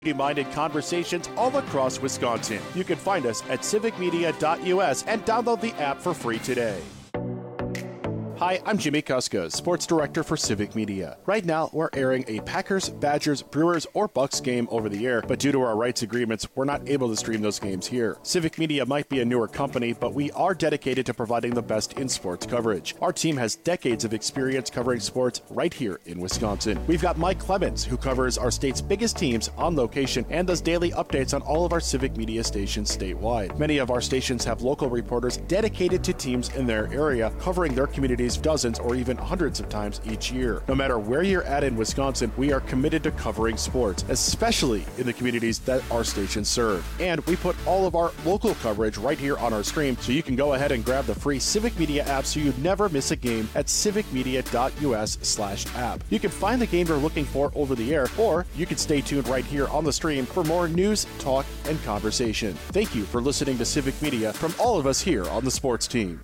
Minded conversations all across Wisconsin. You can find us at civicmedia.us and download the app for free today. Hi, I'm Jimmy Kuska, Sports Director for Civic Media. Right now, we're airing a Packers, Badgers, Brewers, or Bucks game over the air, but due to our rights agreements, we're not able to stream those games here. Civic Media might be a newer company, but we are dedicated to providing the best in sports coverage. Our team has decades of experience covering sports right here in Wisconsin. We've got Mike Clemens, who covers our state's biggest teams on location and does daily updates on all of our Civic Media stations statewide. Many of our stations have local reporters dedicated to teams in their area, covering their communities dozens or even hundreds of times each year. No matter where you're at in Wisconsin, we are committed to covering sports, especially in the communities that our stations serve. And we put all of our local coverage right here on our stream, so you can go ahead and grab the free Civic Media app so you never miss a game at civicmedia.us/app. You can find the game you're looking for over the air, or you can stay tuned right here on the stream for more news, talk, and conversation. Thank you for listening to Civic Media from all of us here on the sports team.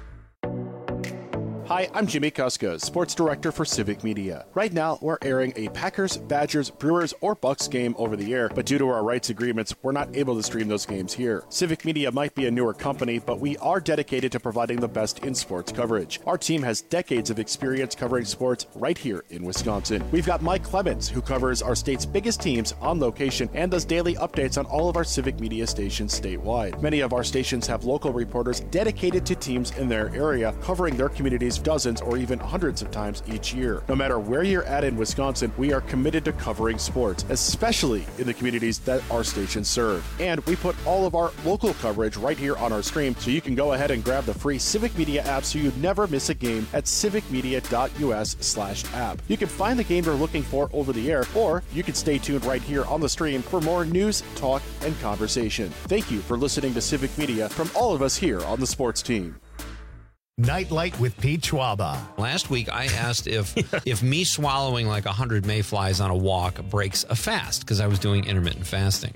Hi, I'm Jimmy Kuska, Sports Director for Civic Media. Right now, we're airing a Packers, Badgers, Brewers, or Bucks game over the air, but due to our rights agreements, we're not able to stream those games here. Civic Media might be a newer company, but we are dedicated to providing the best in sports coverage. Our team has decades of experience covering sports right here in Wisconsin. We've got Mike Clemens, who covers our state's biggest teams on location and does daily updates on all of our Civic Media stations statewide. Many of our stations have local reporters dedicated to teams in their area, covering their communities dozens or even hundreds of times each year. No matter where you're at in Wisconsin, we are committed to covering sports, especially in the communities that our stations serve. And we put all of our local coverage right here on our stream, so you can go ahead and grab the free Civic Media app so you never miss a game at civicmedia.us/app. You can find the game you're looking for over the air, or you can stay tuned right here on the stream for more news, talk, and conversation. Thank you for listening to Civic Media from all of us here on the sports team. Nightlight with Pete Schwaba. Last week, I asked if me swallowing like 100 mayflies on a walk breaks a fast, because I was doing intermittent fasting.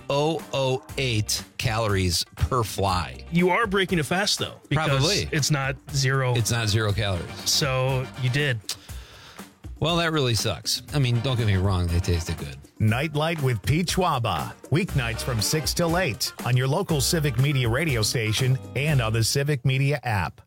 0.008 calories per fly. You are breaking a fast, though. Because Probably. It's not zero. It's not 0 calories. So you did. Well, that really sucks. I mean, don't get me wrong. They tasted good. Nightlight with Pete Schwaba. Weeknights from 6 till 8 on your local Civic Media radio station and on the Civic Media app.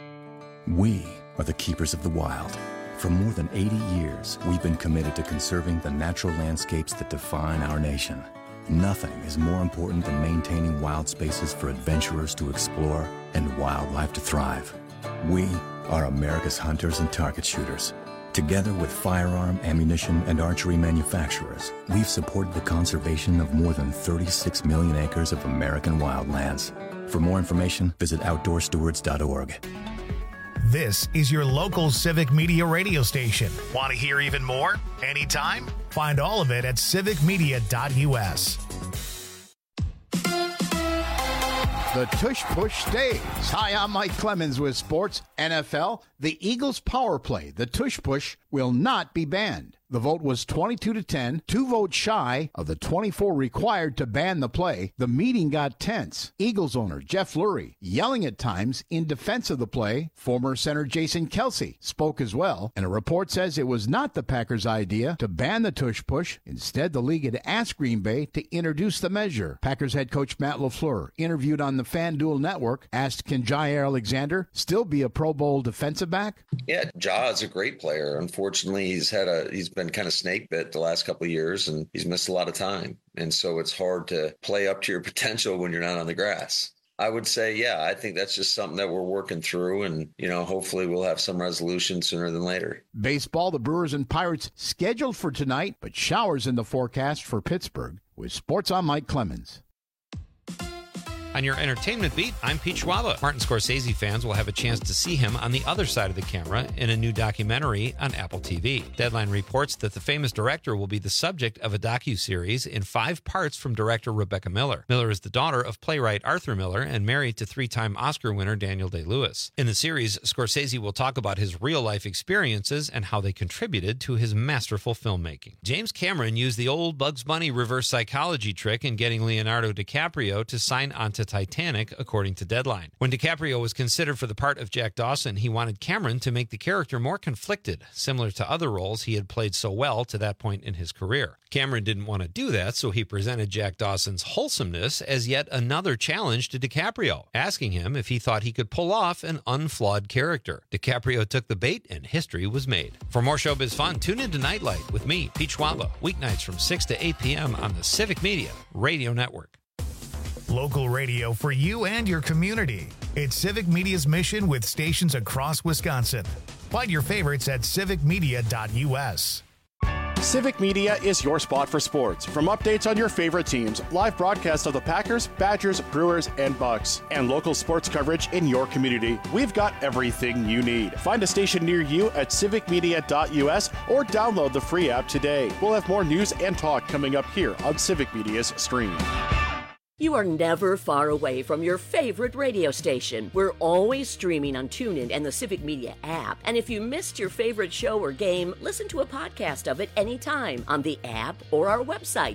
We are the keepers of the wild. For more than 80 years, we've been committed to conserving the natural landscapes that define our nation. Nothing is more important than maintaining wild spaces for adventurers to explore and wildlife to thrive. We are America's hunters and target shooters. Together with firearm, ammunition, and archery manufacturers, we've supported the conservation of more than 36 million acres of American wildlands. For more information, visit outdoorstewards.org. This is your local Civic Media radio station. Want to hear even more? Anytime? Find all of it at civicmedia.us. The Tush Push stays. Hi, I'm Mike Clemens with Sports NFL. The Eagles' power play, the Tush Push, will not be banned. The vote was 22-10, 2 votes shy of the 24 required to ban the play. The meeting got tense. Eagles owner Jeff Lurie yelling at times in defense of the play. Former center Jason Kelce spoke as well, and a report says it was not the Packers' idea to ban the Tush Push. Instead, the league had asked Green Bay to introduce the measure. Packers head coach Matt LaFleur, interviewed on the FanDuel Network, asked, can Jair Alexander still be a Pro Bowl defensive back? Yeah, Ja is a great player. Unfortunately, he's been kind of snake bit the last couple of years, and he's missed a lot of time. And so it's hard to play up to your potential when you're not on the grass. I would say, yeah, I think that's just something that we're working through, and, hopefully we'll have some resolution sooner than later. Baseball, the Brewers and Pirates scheduled for tonight, but showers in the forecast for Pittsburgh. With Sports, I'm Mike Clemens. On your entertainment beat, I'm Pete Schwaba. Martin Scorsese fans will have a chance to see him on the other side of the camera in a new documentary on Apple TV. Deadline reports that the famous director will be the subject of a docuseries in 5 parts from director Rebecca Miller. Miller is the daughter of playwright Arthur Miller and married to 3-time Oscar winner Daniel Day-Lewis. In the series, Scorsese will talk about his real-life experiences and how they contributed to his masterful filmmaking. James Cameron used the old Bugs Bunny reverse psychology trick in getting Leonardo DiCaprio to sign on to to Titanic, according to Deadline. When DiCaprio was considered for the part of Jack Dawson, he wanted Cameron to make the character more conflicted, similar to other roles he had played so well to that point in his career. Cameron didn't want to do that, so he presented Jack Dawson's wholesomeness as yet another challenge to DiCaprio, asking him if he thought he could pull off an unflawed character. DiCaprio took the bait, and history was made. For more showbiz fun, tune into Nightlight with me, Pete Schwaba, weeknights from 6 to 8 p.m. on the Civic Media Radio Network. Local radio for you and your community. It's Civic Media's mission with stations across Wisconsin. Find your favorites at civicmedia.us. Civic Media is your spot for sports. From updates on your favorite teams, live broadcasts of the Packers, Badgers, Brewers, and Bucks, and local sports coverage in your community, we've got everything you need. Find a station near you at civicmedia.us or download the free app today. We'll have more news and talk coming up here on Civic Media's stream. You are never far away from your favorite radio station. We're always streaming on TuneIn and the Civic Media app. And if you missed your favorite show or game, listen to a podcast of it anytime on the app or our website,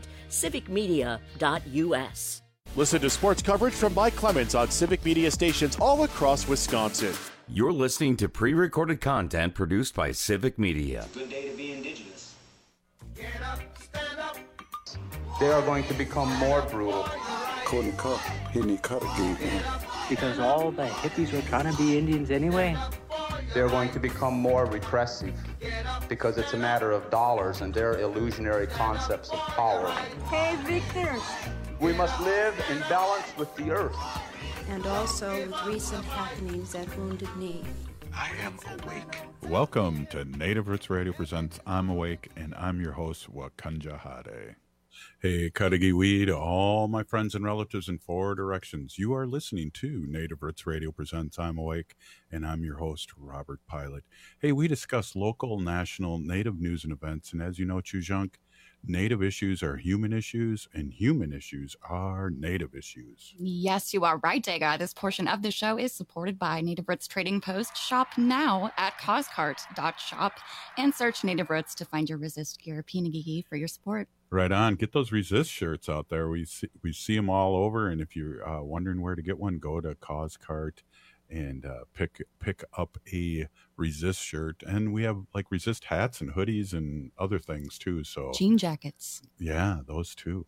civicmedia.us. Listen to sports coverage from Mike Clemens on Civic Media stations all across Wisconsin. You're listening to pre-recorded content produced by Civic Media. Good day to be indigenous. Get up, stand up. They are going to become more brutal. Couldn't cut, Henny Cutter gave me. Because all the hippies were trying to be Indians anyway. They're going to become more repressive because it's a matter of dollars and their illusionary concepts of power. Hey, Victor. We must live in balance with the earth. And also with recent happenings at Wounded Knee. I am awake. Welcome to Native Roots Radio presents I'm Awake, and I'm your host, Wakanja Hade. Hey, Cudagy to all my friends and relatives in four directions. You are listening to Native Roots Radio presents I'm Awake, and I'm your host, Robert Pilot. Hey, we discuss local, national, Native news and events, and as you know, Chujunk, Native issues are human issues, and human issues are Native issues. Yes, you are right, Dega. This portion of the show is supported by Native Roots Trading Post. Shop now at causecart.shop and search Native Roots to find your resist gear Pinagigi for your support. Right on. Get those resist shirts out there. We see them all over, and if you're wondering where to get one, go to CauseCart and pick up a resist shirt. And we have like resist hats and hoodies and other things too. So jean jackets. Yeah, those too.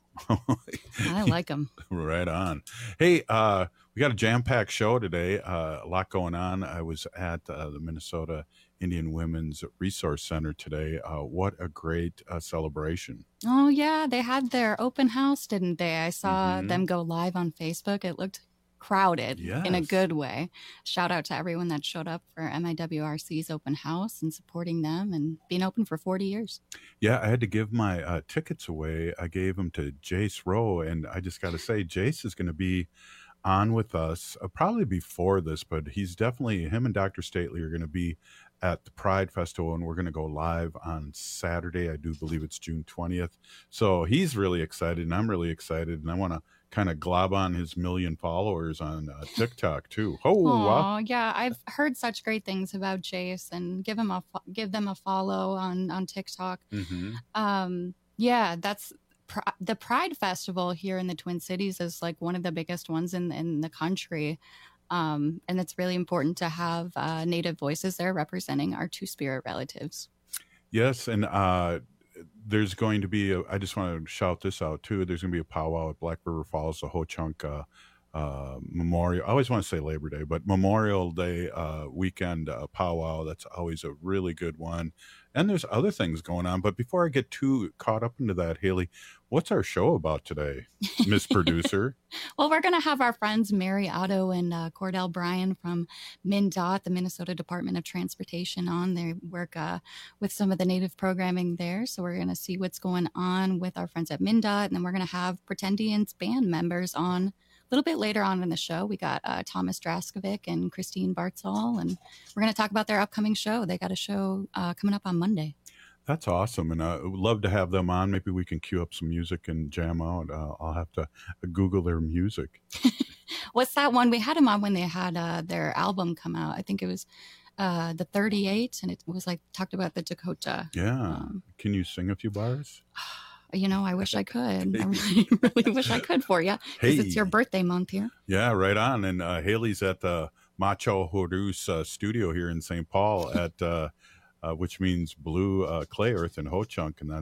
I like them. Right on. Hey, we got a jam-packed show today. A lot going on. I was at the Minnesota Indian Women's Resource Center today. What a great celebration. Oh, yeah. They had their open house, didn't they? I saw them go live on Facebook. It looked crowded in a good way. Shout out to everyone that showed up for MIWRC's open house and supporting them and being open for 40 years. Yeah, I had to give my tickets away. I gave them to Jace Rowe, and I just got to say, Jace is going to be on with us probably before this, but he's definitely, him and Dr. Stately are going to be at the Pride Festival, and we're going to go live on Saturday. I do believe it's June 20th. So he's really excited, and I'm really excited, and I want to kind of glob on his 1 million followers on TikTok too. Oh, wow. Yeah, I've heard such great things about Jace, and give them a follow on TikTok. Yeah, that's the Pride Festival here in the Twin Cities is like one of the biggest ones in the country. And it's really important to have Native voices there representing our Two-Spirit relatives. Yes, and there's going to be, I just want to shout this out too, there's going to be a powwow at Black River Falls, the Ho-Chunk Memorial, I always want to say Labor Day, but Memorial Day weekend powwow. That's always a really good one. And there's other things going on. But before I get too caught up into that, Haley, what's our show about today, Miss Producer? Well, we're going to have our friends Mary Otto and Cordell Bryan from MnDOT, the Minnesota Department of Transportation, on. They work with some of the Native programming there. So we're going to see what's going on with our friends at MnDOT. And then we're going to have Pretendians band members on a little bit later on in the show. We got Thomas Draskovic and Christine Bartzall, and we're going to talk about their upcoming show. They got a show coming up on Monday. That's awesome, and I would love to have them on. Maybe we can cue up some music and jam out. I'll have to Google their music. What's that one? We had them on when they had their album come out. I think it was the 38, and it was like talked about the Dakota. Yeah. Can you sing a few bars? I wish I could. I really, really wish I could for you because it's your birthday month here. Yeah, right on. And Haley's at the Macho Horus studio here in St. Paul at which means blue clay earth in Ho-Chunk, and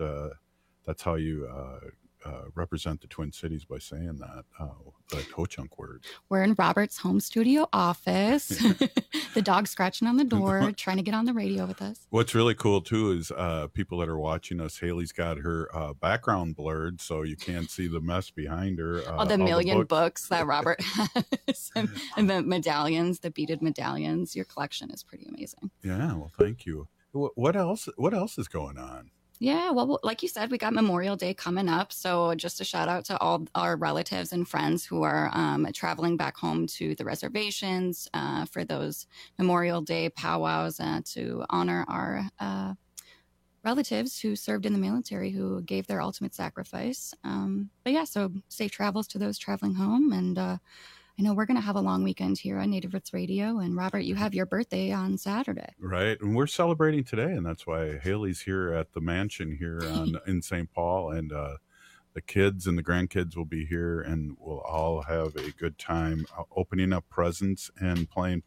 that's how you represent the Twin Cities by saying that Ho-Chunk word. We're in Robert's home studio office. The dog's scratching on the door, trying to get on the radio with us. What's really cool too is people that are watching us. Haley's got her background blurred, so you can't see the mess behind her. The million books that Robert has, and the medallions, the beaded medallions. Your collection is pretty amazing. Yeah, well, thank you. What else? What else is going on? Yeah, well, like you said, we got Memorial Day coming up. So just a shout out to all our relatives and friends who are traveling back home to the reservations for those Memorial Day powwows to honor our relatives who served in the military, who gave their ultimate sacrifice. But yeah, so safe travels to those traveling home. And I know we're going to have a long weekend here on Native Roots Radio. And Robert, you have your birthday on Saturday. Right. And we're celebrating today. And that's why Haley's here at the mansion here in St. Paul. And the kids and the grandkids will be here. And we'll all have a good time opening up presents and playing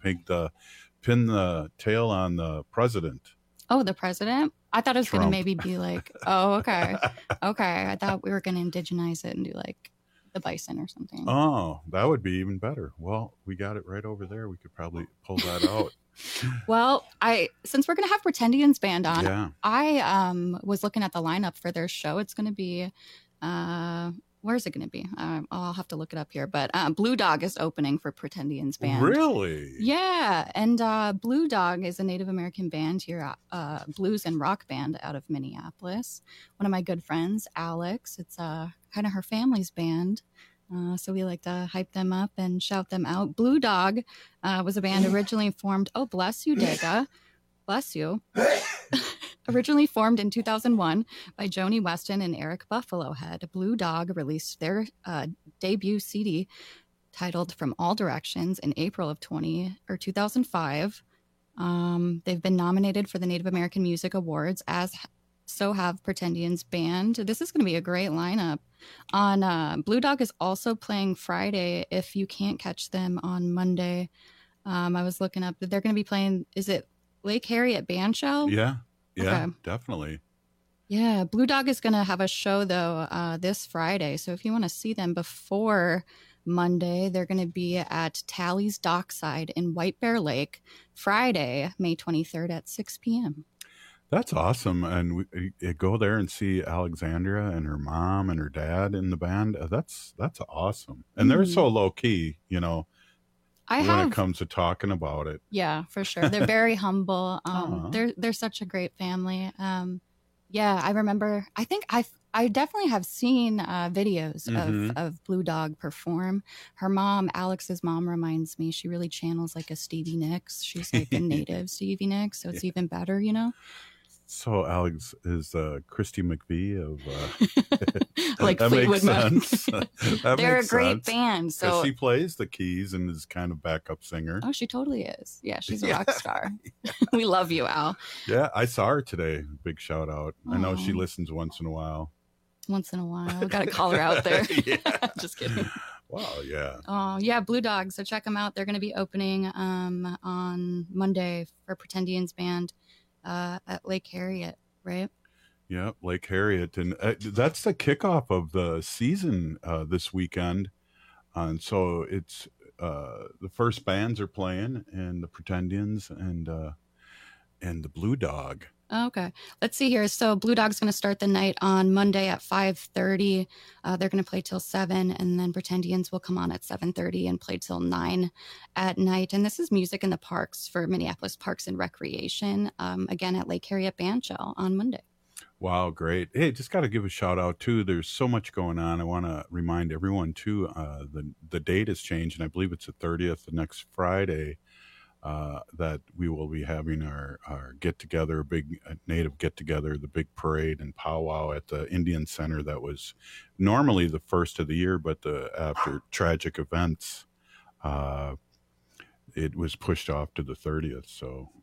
pin the tail on the president. Oh, the president? I thought it was going to maybe be like, oh, okay. Okay. I thought we were going to indigenize it and do like the bison or something. Oh, that would be even better. Well, we got it right over there. We could probably pull that out. Well, since we're going to have Pretendians Band on, yeah. I was looking at the lineup for their show. It's going to be, where's it going to be? I'll have to look it up here. But Blue Dog is opening for Pretendians Band. Really? Yeah. And Blue Dog is a Native American band here, blues and rock band out of Minneapolis. One of my good friends, Alex, it's kind of her family's band. So we like to hype them up and shout them out. Blue Dog was a band originally formed. Oh, bless you, Dega. Bless you. Originally formed in 2001 by Joni Weston and Eric Buffalohead, Blue Dog released their debut CD titled From All Directions in April of 2005. They've been nominated for the Native American Music Awards, so have Pretendians Band. This is going to be a great lineup. Blue Dog is also playing Friday if you can't catch them on Monday. I was looking up. They're going to be playing, is it Lake Harriet Bandshell? Yeah, okay. Definitely. Yeah, Blue Dog is going to have a show, though, this Friday. So if you want to see them before Monday, they're going to be at Tally's Dockside in White Bear Lake, Friday, May 23rd at 6 p.m. That's awesome. And we go there and see Alexandria and her mom and her dad in the band. That's awesome. And they're so low key, when it comes to talking about it. Yeah, for sure. They're very humble. They're such a great family. Yeah, I remember, I think I definitely have seen videos of Blue Dog perform. Her mom, Alex's mom, reminds me, she really channels like a Stevie Nicks. She's like a native Stevie Nicks, so it's even better, So Alex is Christy McVie of like that Fleetwood makes sense. They're a great band. So she plays the keys and is kind of backup singer. Oh, she totally is. Yeah, she's a rock star. We love you, Al. Yeah, I saw her today. Big shout out. I know she listens once in a while. Once in a while. We got to call her out there. Just kidding. Wow, yeah. Oh, yeah, Blue Dog. So check them out. They're going to be opening on Monday for Pretendians Band. At Lake Harriet, right? Yeah, Lake Harriet. And that's the kickoff of the season this weekend. And so it's the first bands are playing, and the Pretendians and the Blue Dog. Okay. Let's see here. So Blue Dog's going to start the night on Monday at 5:30. They're going to play till 7, and then Pretendians will come on at 7:30 and play till 9 at night. And this is Music in the Parks for Minneapolis Parks and Recreation, again at Lake Harriet Bandshell on Monday. Wow, great. Hey, just got to give a shout out, too. There's so much going on. I want to remind everyone, too, the date has changed, and I believe it's the 30th, the next Friday. That we will be having our get-together, big Native get-together, the big parade and powwow at the Indian Center that was normally the first of the year, but after tragic events, it was pushed off to the 30th. So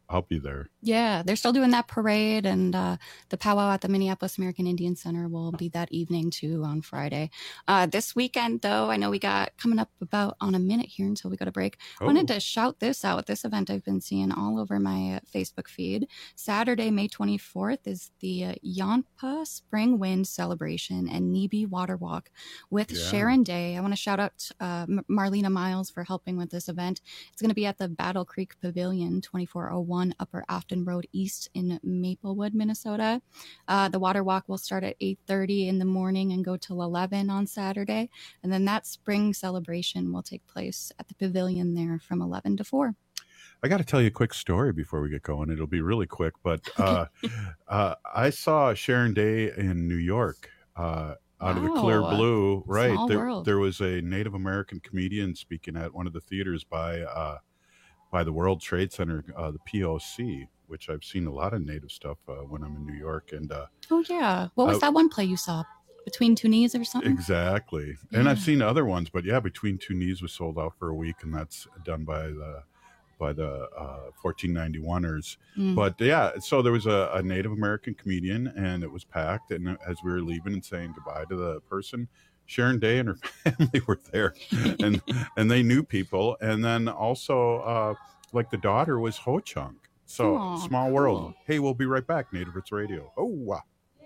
I'll be there. Yeah, they're still doing that parade, and the powwow at the Minneapolis American Indian Center will be that evening too on Friday. This weekend, though, I know we got coming up about on a minute here until we go to break. I wanted to shout this out. This event I've been seeing all over my Facebook feed. Saturday, May 24th is the Yonpa Spring Wind Celebration and Nibi Water Walk with Sharon Day. I want to shout out Marlena Miles for helping with this event. It's going to be at the Battle Creek Pavilion, 2401 Upper Afton Road East in Maplewood, Minnesota. The water walk will start at 8:30 in the morning and go till 11 on Saturday. And then that spring celebration will take place at the pavilion there from 11 to 4. I got to tell you a quick story before we get going. It'll be really quick, but I saw Sharon Day in New York. Out of the clear blue, right? There was a Native American comedian speaking at one of the theaters by the World Trade Center, the POC, which I've seen a lot of Native stuff when I'm in New York. And what was that one play you saw? Between Two Knees or something? Exactly. Yeah. And I've seen other ones, but Between Two Knees was sold out for a week, and that's done by the 1491ers. But so there was a Native American comedian, and it was packed, and as we were leaving and saying goodbye to the person, Sharon Day and her family were there, and they knew people. And then also like the daughter was Ho Chunk. So small world. Hey, we'll be right back. Native Roots Radio. Oh wow.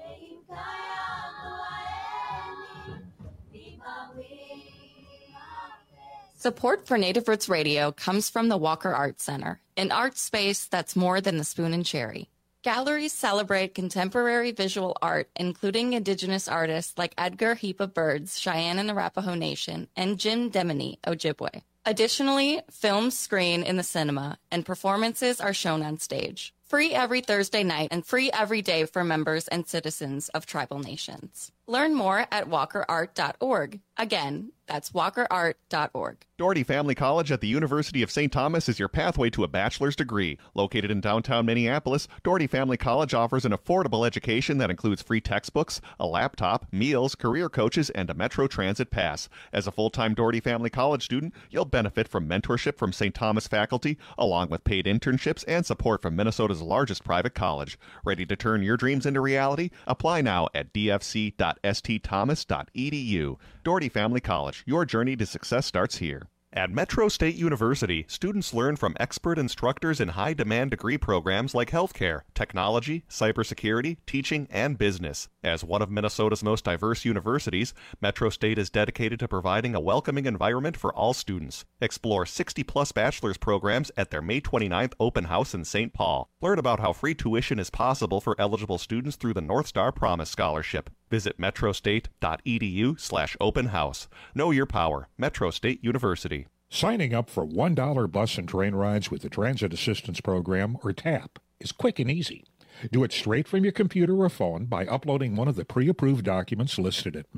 Support for Native Roots Radio comes from the Walker Art Center, an art space that's more than the spoon and cherry. Galleries celebrate contemporary visual art, including Indigenous artists like Edgar Heap of Birds, Cheyenne and Arapaho Nation, and Jim Demini, Ojibwe. Additionally, films screen in the cinema, and performances are shown on stage. Free every Thursday night and free every day for members and citizens of tribal nations. Learn more at walkerart.org. Again, that's walkerart.org. Doherty Family College at the University of St. Thomas is your pathway to a bachelor's degree. Located in downtown Minneapolis, Doherty Family College offers an affordable education that includes free textbooks, a laptop, meals, career coaches, and a Metro Transit pass. As a full-time Doherty Family College student, you'll benefit from mentorship from St. Thomas faculty, along with paid internships and support from Minnesota's largest private college. Ready to turn your dreams into reality? Apply now at dfc.stthomas.edu. Doherty Family College. Your journey to success starts here. At Metro State University, students learn from expert instructors in high-demand degree programs like healthcare, technology, cybersecurity, teaching, and business. As one of Minnesota's most diverse universities, Metro State is dedicated to providing a welcoming environment for all students. Explore 60-plus bachelor's programs at their May 29th open house in St. Paul. Learn about how free tuition is possible for eligible students through the North Star Promise Scholarship. Visit metrostate.edu/open house. Know your power. Metro State University. Signing up for $1 bus and train rides with the Transit Assistance Program, or TAP, is quick and easy. Do it straight from your computer or phone by uploading one of the pre-approved documents listed at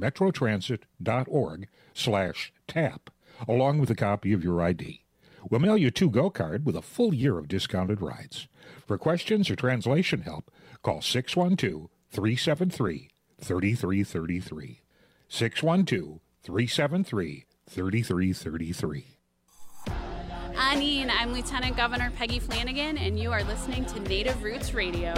metrotransit.org/TAP, along with a copy of your ID. We'll mail you a to-go card with a full year of discounted rides. For questions or translation help, call 612-373-3333. 612-373-3333. Anine, I'm Lieutenant Governor Peggy Flanagan, and you are listening to Native Roots Radio.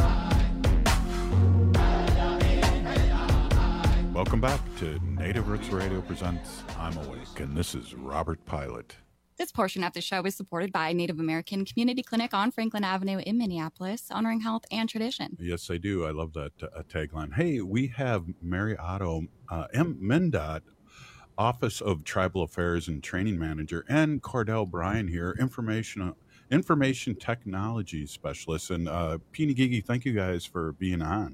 Welcome back to Native Roots Radio presents I'm Awake, and this is Robert Pilot. This portion of the show is supported by Native American Community Clinic on Franklin Avenue in Minneapolis, honoring health and tradition. Yes, I do. I love that tagline. Hey, we have Mary Otto, MnDOT, Office of Tribal Affairs and Training Manager, and Cordell Bryan here, Information Technology Specialist. And Peeny Gigi, thank you guys for being on.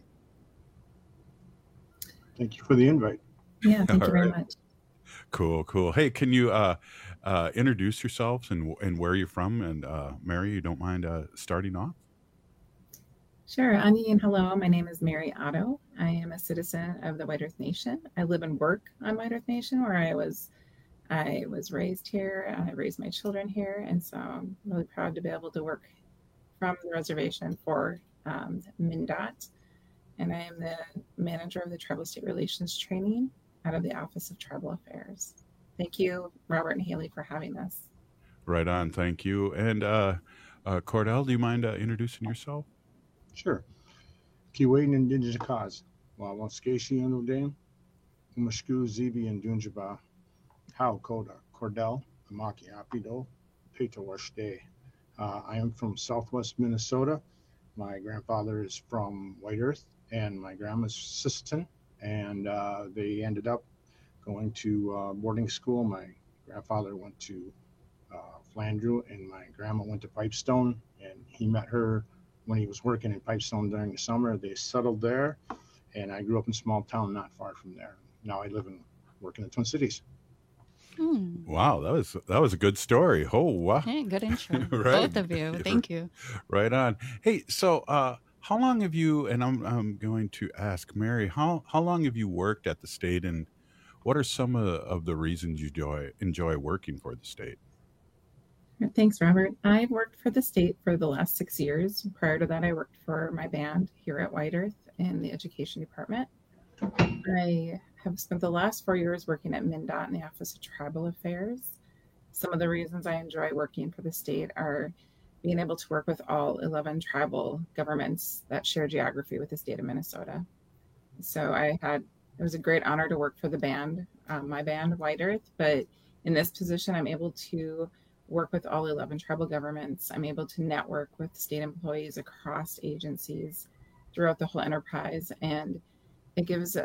Thank you for the invite. Yeah, thank you very much. Cool. Hey, can you introduce yourselves and where you're from? And Mary, you don't mind starting off? Sure. Ani, and hello. My name is Mary Otto. I am a citizen of the White Earth Nation. I live and work on White Earth Nation, where I was raised here. I raised my children here, and so I'm really proud to be able to work from the reservation for MnDOT. And I am the manager of the Tribal State Relations Training out of the Office of Tribal Affairs. Thank you, Robert and Haley, for having us. Right on. Thank you. And Cordell, do you mind introducing yourself? Sure. Kiwaden Indigenous Cause. Well, Skashi and Odane, Umashku, Zibi, and Dunjaba, How Koda, Cordell, Amaki Apido, Peto Washde. I am from Southwest Minnesota. My grandfather is from White Earth, and my grandma's Sisseton, and they ended up going to boarding school. My grandfather went to Flandreau, and my grandma went to Pipestone, and he met her when he was working in Pipestone during the summer. They settled there, and I grew up in a small town not far from there. Now I live and work in the Twin Cities. Wow, that was a good story. Oh, wow. Hey, good intro. Right. Both of you. Thank you. Right on. Hey, so how long have you, and I'm going to ask Mary, how long have you worked at the state, and what are some of the reasons you enjoy working for the state? Thanks, Robert. I've worked for the state for the last 6 years. Prior to that, I worked for my band here at White Earth in the education department. I have spent the last 4 years working at MnDOT in the Office of Tribal Affairs. Some of the reasons I enjoy working for the state are being able to work with all 11 tribal governments that share geography with the state of Minnesota. So it was a great honor to work for the band, my band, White Earth, but in this position, I'm able to work with all 11 tribal governments. I'm able to network with state employees across agencies throughout the whole enterprise, and it gives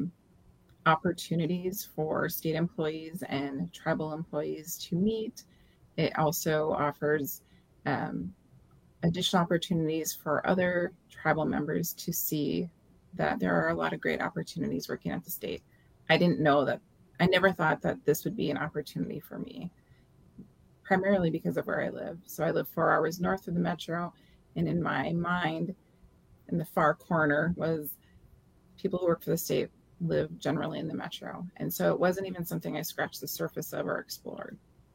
opportunities for state employees and tribal employees to meet. It also offers additional opportunities for other tribal members to see that there are a lot of great opportunities working at the state. I never thought that this would be an opportunity for me, primarily because of where I live. So I live 4 hours north of the metro, and in my mind, in the far corner was people who work for the state live generally in the metro. And so it wasn't even something I scratched the surface of or explored.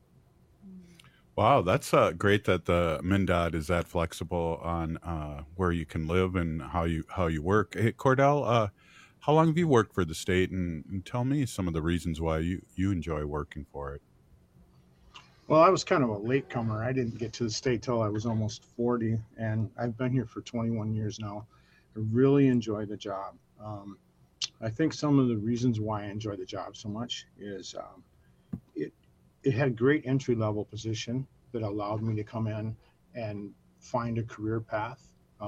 Wow, that's great that the MnDOT is that flexible on where you can live and how you work. Hey, Cordell, how long have you worked for the state, and tell me some of the reasons why you enjoy working for it. Well, I was kind of a latecomer. I didn't get to the state till I was almost 40, and I've been here for 21 years now. I really enjoy the job. I think some of the reasons why I enjoy the job so much is it had a great entry-level position that allowed me to come in and find a career path.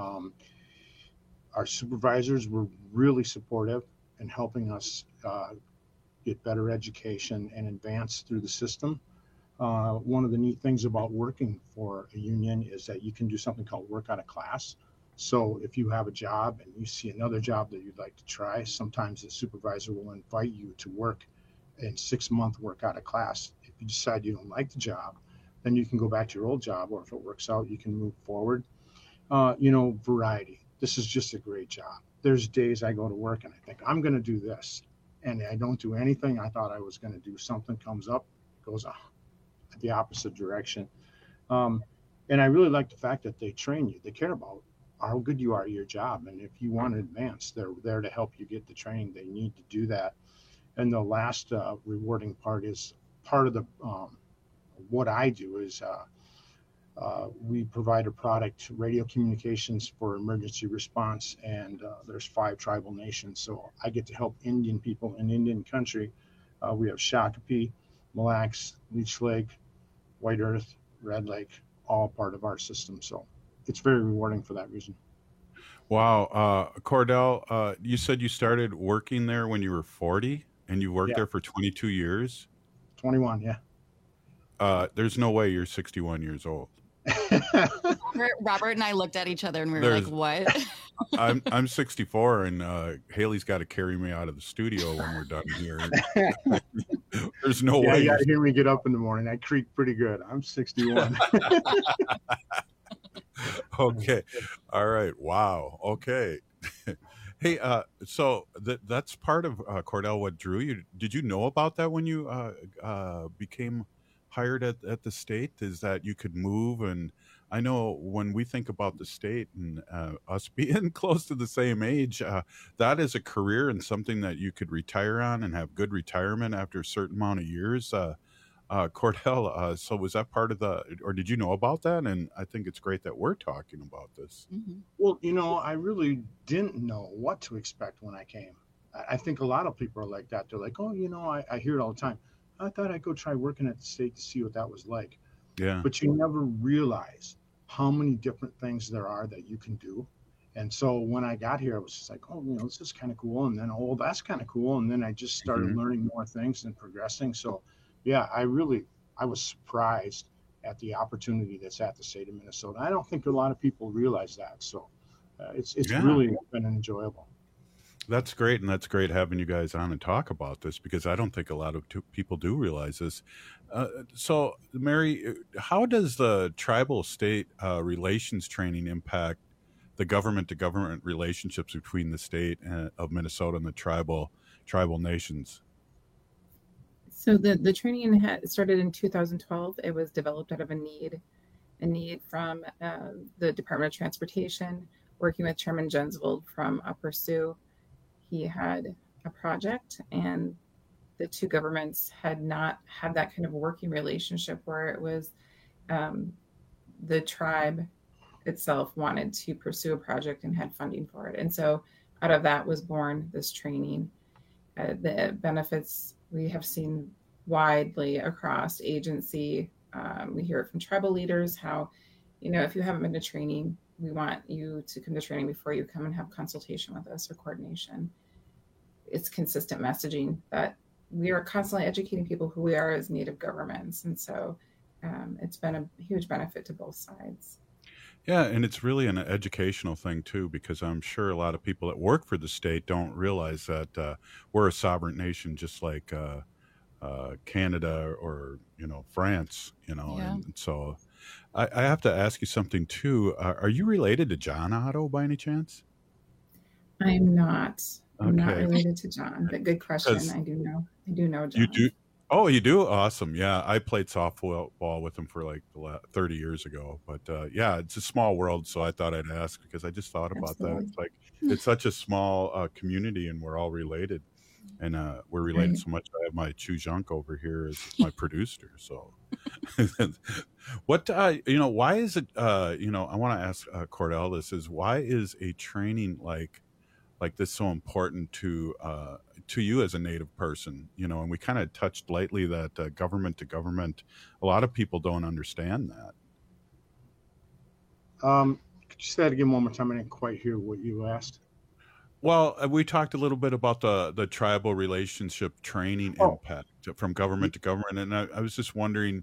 Our supervisors were really supportive in helping us get better education and advance through the system. One of the neat things about working for a union is that you can do something called work out of class. So if you have a job and you see another job that you'd like to try, sometimes the supervisor will invite you to work in 6-month work out of class. If you decide you don't like the job, then you can go back to your old job, or if it works out, you can move forward. Variety. This is just a great job. There's days I go to work and I think I'm going to do this, and I don't do anything I thought I was going to do. Something comes up, goes the opposite direction. And I really like the fact that they train you. They care about how good you are at your job. And if you want to advance, they're there to help you get the training they need to do that. And the last rewarding part is part of the what I do is we provide a product, radio communications for emergency response, and there's 5 tribal nations. So I get to help Indian people in Indian country. We have Shakopee, Mille Lacs, Leech Lake, White Earth, Red Lake, all part of our system. So it's very rewarding for that reason. Wow. Cordell, you said you started working there when you were 40 and you worked there for 22 years? 21, yeah. There's no way you're 61 years old. Robert and I looked at each other and we were like, what? I'm 64, and Haley's got to carry me out of the studio when we're done here. There's no way. You got to hear me get up in the morning. I creak pretty good. I'm 61. Okay. All right. Wow. Okay. Hey, so that's part of Cordell, what drew you. Did you know about that when you became hired at the state? Is that you could move? And I know when we think about the state and us being close to the same age, that is a career and something that you could retire on and have good retirement after a certain amount of years. Cordell, so was that part of or did you know about that? And I think it's great that we're talking about this. Mm-hmm. Well, I really didn't know what to expect when I came. I think a lot of people are like that. They're like, oh, I hear it all the time. I thought I'd go try working at the state to see what that was like. Yeah. But you never realize how many different things there are that you can do. And so when I got here, I was just like, oh, this is kind of cool. And then, oh, that's kind of cool. And then I just started learning more things and progressing. So, yeah, I was surprised at the opportunity that's at the state of Minnesota. I don't think a lot of people realize that. So it's really been enjoyable. That's great. And that's great having you guys on and talk about this, because I don't think a lot of people do realize this. So, Mary, how does the tribal state relations training impact the government-to-government relationships between the state of Minnesota and the tribal nations? So the training started in 2012. It was developed out of a need from the Department of Transportation, working with Chairman Jensvold from Upper Sioux. He had a project, and the two governments had not had that kind of working relationship where it was the tribe itself wanted to pursue a project and had funding for it. And so out of that was born this training. The benefits we have seen widely across agency. We hear it from tribal leaders how, if you haven't been to training, we want you to come to training before you come and have consultation with us or coordination. It's consistent messaging that we are constantly educating people who we are as Native governments. And so it's been a huge benefit to both sides. Yeah, and it's really an educational thing, too, because I'm sure a lot of people that work for the state don't realize that we're a sovereign nation just like Canada or, France, Yeah. And so I have to ask you something, too. Are you related to John Otto by any chance? I'm not. I'm not Okay. related to John, but good question. 'Cause I do know John. You do? Oh, you do? Awesome. Yeah, I played softball with him for like 30 years ago. But yeah, it's a small world, so I thought I'd ask because I just thought about that. Absolutely. It's like it's such a small community, and we're all related, and we're related Right. so much. I have my Chujunk over here as my producer. So, what why is it? I want to ask Cordell. This is why is a training like this so important to you as a Native person, and we kind of touched lightly that government to government, a lot of people don't understand that. Could you say that again one more time? I didn't quite hear what you asked. Well, we talked a little bit about the tribal relationship training impact from government to government, and I was just wondering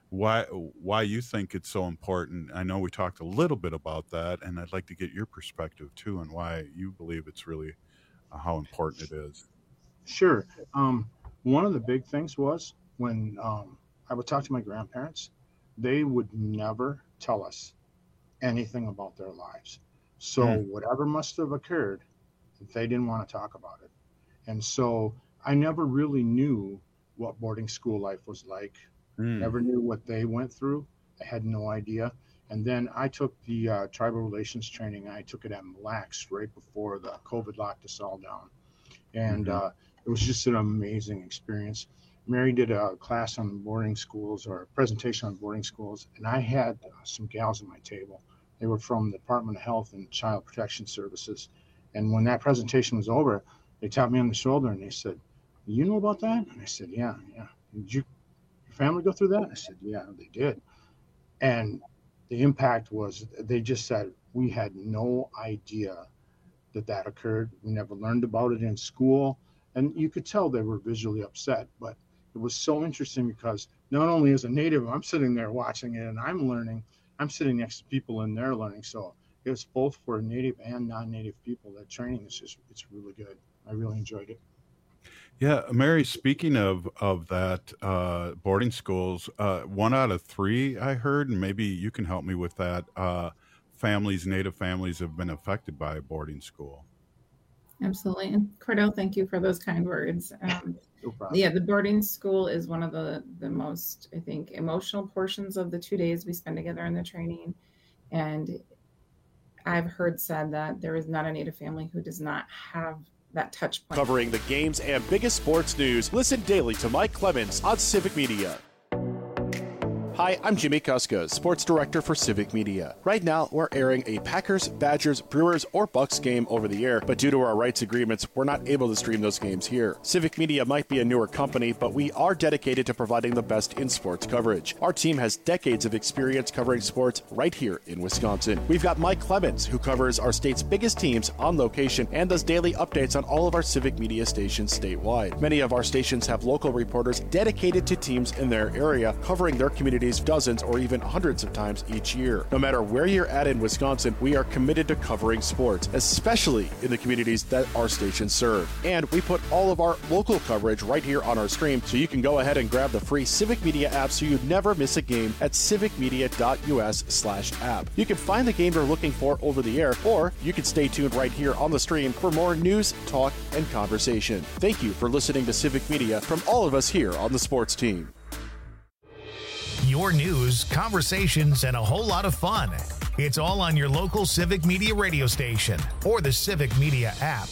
why you think it's so important. I know we talked a little bit about that, and I'd like to get your perspective too, and why you believe it's really how important it is. Sure. One of the big things was when I would talk to my grandparents, they would never tell us anything about their lives. So whatever must have occurred, they didn't want to talk about it. And so I never really knew what boarding school life was like. Never knew what they went through. I had no idea. And then I took the tribal relations training. I took it at Mille Lacs right before the COVID locked us all down. And it was just an amazing experience. Mary did a class on boarding schools, or a presentation on boarding schools, and I had some gals at my table. They were from the Department of Health and Child Protection Services. And when that presentation was over, they tapped me on the shoulder and they said, "You know about that?" And I said, yeah. "Did your family go through that?" I said, "Yeah, they did." And the impact was, they just said, we had no idea that occurred. We never learned about it in school. And you could tell they were visually upset, but it was so interesting because not only as a Native, I'm sitting there watching it and I'm learning, I'm sitting next to people and they're learning. So it was both for Native and non-Native people. That training is it's really good. I really enjoyed it. Yeah, Mary, speaking of that, boarding schools, 1 out of 3, I heard, and maybe you can help me with that, Native families have been affected by a boarding school. Absolutely. And Cordell, thank you for those kind words. No problem. Yeah, the boarding school is one of the most, I think, emotional portions of the 2 days we spend together in the training. And I've heard said that there is not a Native family who does not have that touch point. Covering the games and biggest sports news, listen daily to Mike Clemens on Civic Media. Hi, I'm Jimmy Kuska, Sports Director for Civic Media. Right now, we're airing a Packers, Badgers, Brewers, or Bucks game over the air, but due to our rights agreements, we're not able to stream those games here. Civic Media might be a newer company, but we are dedicated to providing the best in sports coverage. Our team has decades of experience covering sports right here in Wisconsin. We've got Mike Clemens, who covers our state's biggest teams on location and does daily updates on all of our Civic Media stations statewide. Many of our stations have local reporters dedicated to teams in their area, covering their communities dozens or even hundreds of times each year. No matter where you're at in Wisconsin, we are committed to covering sports, especially in the communities that our stations serve. And we put all of our local coverage right here on our stream, so you can go ahead and grab the free Civic Media app so you never miss a game at civicmedia.us/app. You can find the game you're looking for over the air, or you can stay tuned right here on the stream for more news, talk, and conversation. Thank you for listening to Civic Media from all of us here on the sports team. Your news, conversations, and a whole lot of fun. It's all on your local Civic Media radio station or the Civic Media app.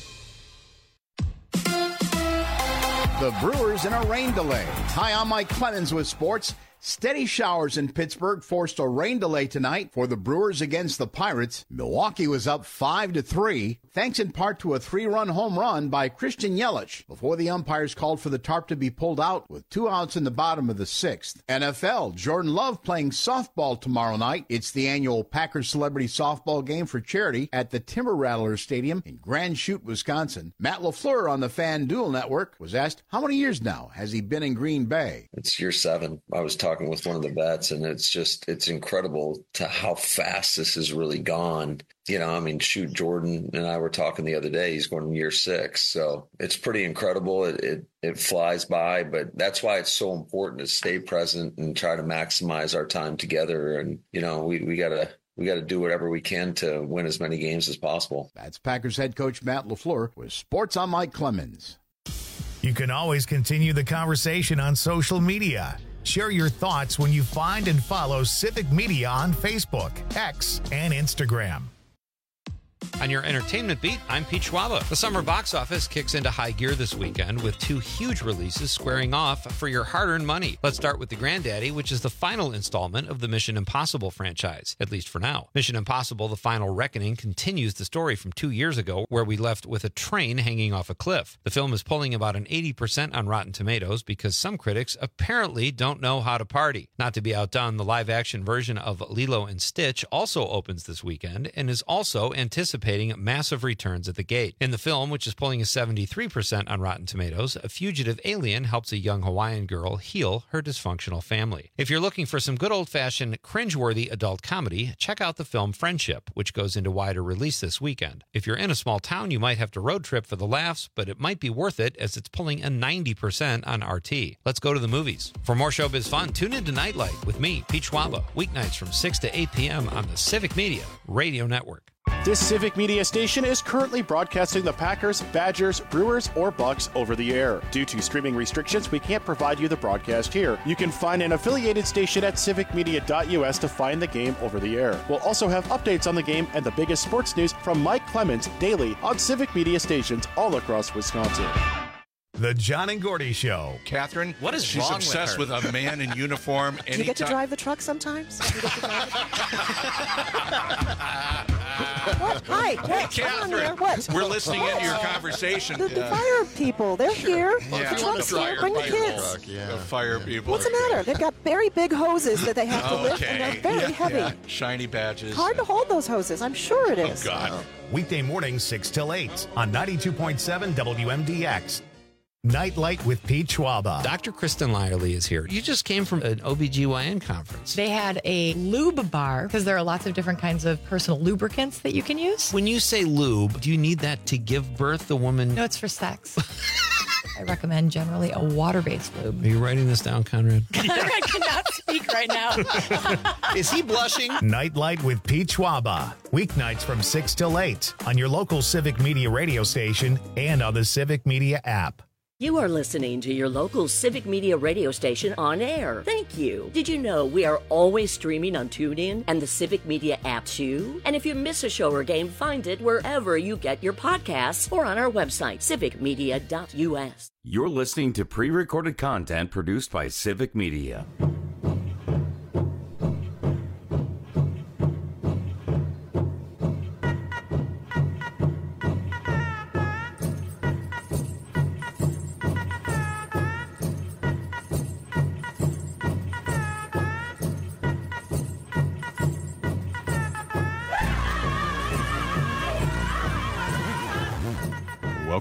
The Brewers in a rain delay. Hi, I'm Mike Clemens with sports. Steady showers in Pittsburgh forced a rain delay tonight for the Brewers against the Pirates. Milwaukee was up 5-3, thanks in part to a 3-run home run by Christian Yelich before the umpires called for the tarp to be pulled out with 2 outs in the bottom of the 6th. NFL, Jordan Love playing softball tomorrow night. It's the annual Packers Celebrity Softball game for charity at the Timber Rattlers Stadium in Grand Chute, Wisconsin. Matt LaFleur on the FanDuel Network was asked how many years now has he been in Green Bay. It's year 7. I was talking with one of the vets, and it's incredible to how fast this has really gone. You know, I mean, shoot, Jordan and I were talking the other day, he's going in year 6. So it's pretty incredible. It flies by, but that's why it's so important to stay present and try to maximize our time together. And, you know, we got to do whatever we can to win as many games as possible. That's Packers head coach Matt LaFleur with Sports on Mike Clemens. You can always continue the conversation on social media. Share your thoughts when you find and follow Civic Media on Facebook, X, and Instagram. On your entertainment beat, I'm Pete Schwaba. The summer box office kicks into high gear this weekend with 2 huge releases squaring off for your hard-earned money. Let's start with The Granddaddy, which is the final installment of the Mission Impossible franchise, at least for now. Mission Impossible: The Final Reckoning continues the story from 2 years ago, where we left with a train hanging off a cliff. The film is pulling about an 80% on Rotten Tomatoes because some critics apparently don't know how to party. Not to be outdone, the live-action version of Lilo and Stitch also opens this weekend and is also anticipating massive returns at the gate. In the film, which is pulling a 73% on Rotten Tomatoes, a fugitive alien helps a young Hawaiian girl heal her dysfunctional family. If you're looking for some good old-fashioned, cringe-worthy adult comedy, check out the film Friendship, which goes into wider release this weekend. If you're in a small town, you might have to road trip for the laughs, but it might be worth it as it's pulling a 90% on RT. Let's go to the movies. For more showbiz fun, tune into Nightlight with me, Pete Schwaba, weeknights from 6 to 8 p.m. on the Civic Media Radio Network. This Civic Media station is currently broadcasting the Packers, Badgers, Brewers, or Bucks over the air. Due to streaming restrictions, we can't provide you the broadcast here. You can find an affiliated station at civicmedia.us to find the game over the air. We'll also have updates on the game and the biggest sports news from Mike Clemens daily on Civic Media stations all across Wisconsin. The John and Gordy Show. Catherine, what is she's wrong obsessed with her? with a man in uniform. Do you get to drive the truck sometimes? Do you get to drive What? Hi, Catherine, here. What? We're listening into your conversation. The fire people, they're here. Yeah. The truck's here. Bring the kids. The fire people. What's the matter? They've got very big hoses that they have to lift, and they're very heavy. Yeah. Shiny badges. Hard to hold those hoses. I'm sure it is. Oh, God. Weekday mornings 6 till 8 on 92.7 WMDX. Nightlight with Pete Schwaba. Dr. Kristen Lyerly is here. You just came from an OBGYN conference. They had a lube bar because there are lots of different kinds of personal lubricants that you can use. When you say lube, do you need that to give birth? The woman? No, it's for sex. I recommend generally a water-based lube. Are you writing this down, Conrad? I cannot speak right now. Is he blushing? Nightlight with Pete Schwaba. Weeknights from 6 till 8 on your local Civic Media radio station and on the Civic Media app. You are listening to your local Civic Media radio station on air. Thank you. Did you know we are always streaming on TuneIn and the Civic Media app too? And if you miss a show or game, find it wherever you get your podcasts or on our website, civicmedia.us. You're listening to pre-recorded content produced by Civic Media.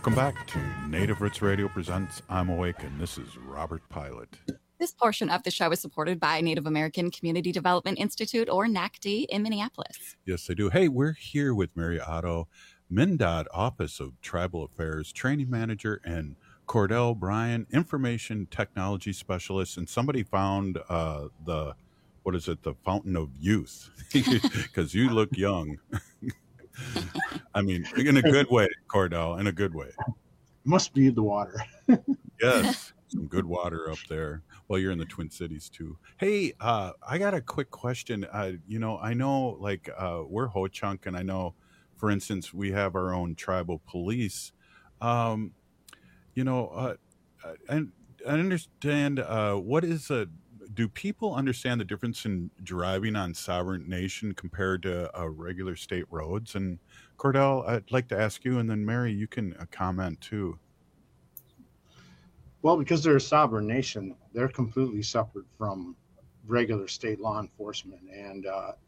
Welcome back to Native Roots Radio presents I'm Awake, and this is Robert Pilot. This portion of the show is supported by Native American Community Development Institute, or NACD, in Minneapolis. Yes, they do. Hey, we're here with Mary Otto, MnDOT Office of Tribal Affairs Training Manager, and Cordell Bryan, Information Technology Specialist. And somebody found the Fountain of Youth, because you look young. I mean, in a good way, Cordell, in a good way. Must be the water. Yes, some good water up there. Well, you're in the Twin Cities too. Hey, I got a quick question. I know like we're Ho-Chunk, and I know, for instance, we have our own tribal police. I understand do people understand the difference in driving on sovereign nation compared to regular state roads? And Cordell, I'd like to ask you, and then Mary, you can comment too. Well, because they're a sovereign nation, they're completely separate from regular state law enforcement, and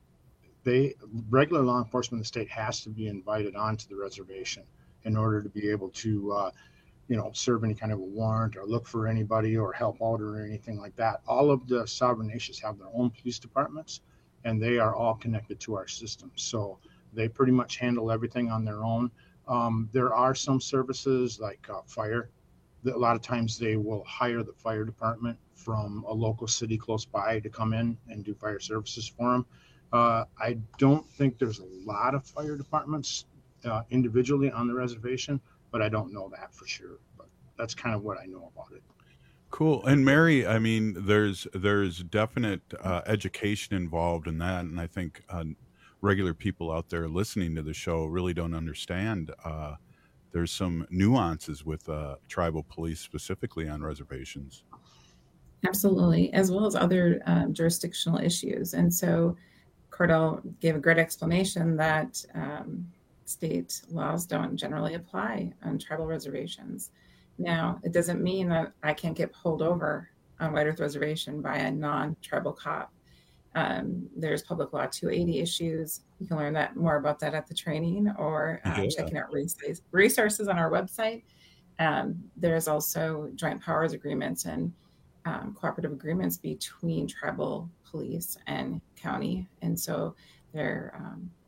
regular law enforcement in the state has to be invited onto the reservation in order to be able to, serve any kind of a warrant or look for anybody or help out or anything like that. All of the sovereign nations have their own police departments, and they are all connected to our system. So they pretty much handle everything on their own. There are some services like fire. A lot of times they will hire the fire department from a local city close by to come in and do fire services for them. I don't think there's a lot of fire departments individually on the reservation, but I don't know that for sure. But that's kind of what I know about it. Cool. And Mary, I mean, there's definite education involved in that, and I think regular people out there listening to the show really don't understand. There's some nuances with tribal police specifically on reservations. Absolutely, as well as other jurisdictional issues. And so Cordell gave a great explanation that state laws don't generally apply on tribal reservations. Now, it doesn't mean that I can't get pulled over on White Earth Reservation by a non-tribal cop. There's Public Law 280 issues. You can learn more about that at the training or checking out resources on our website. There's also joint powers agreements and cooperative agreements between tribal police and county. And so they're,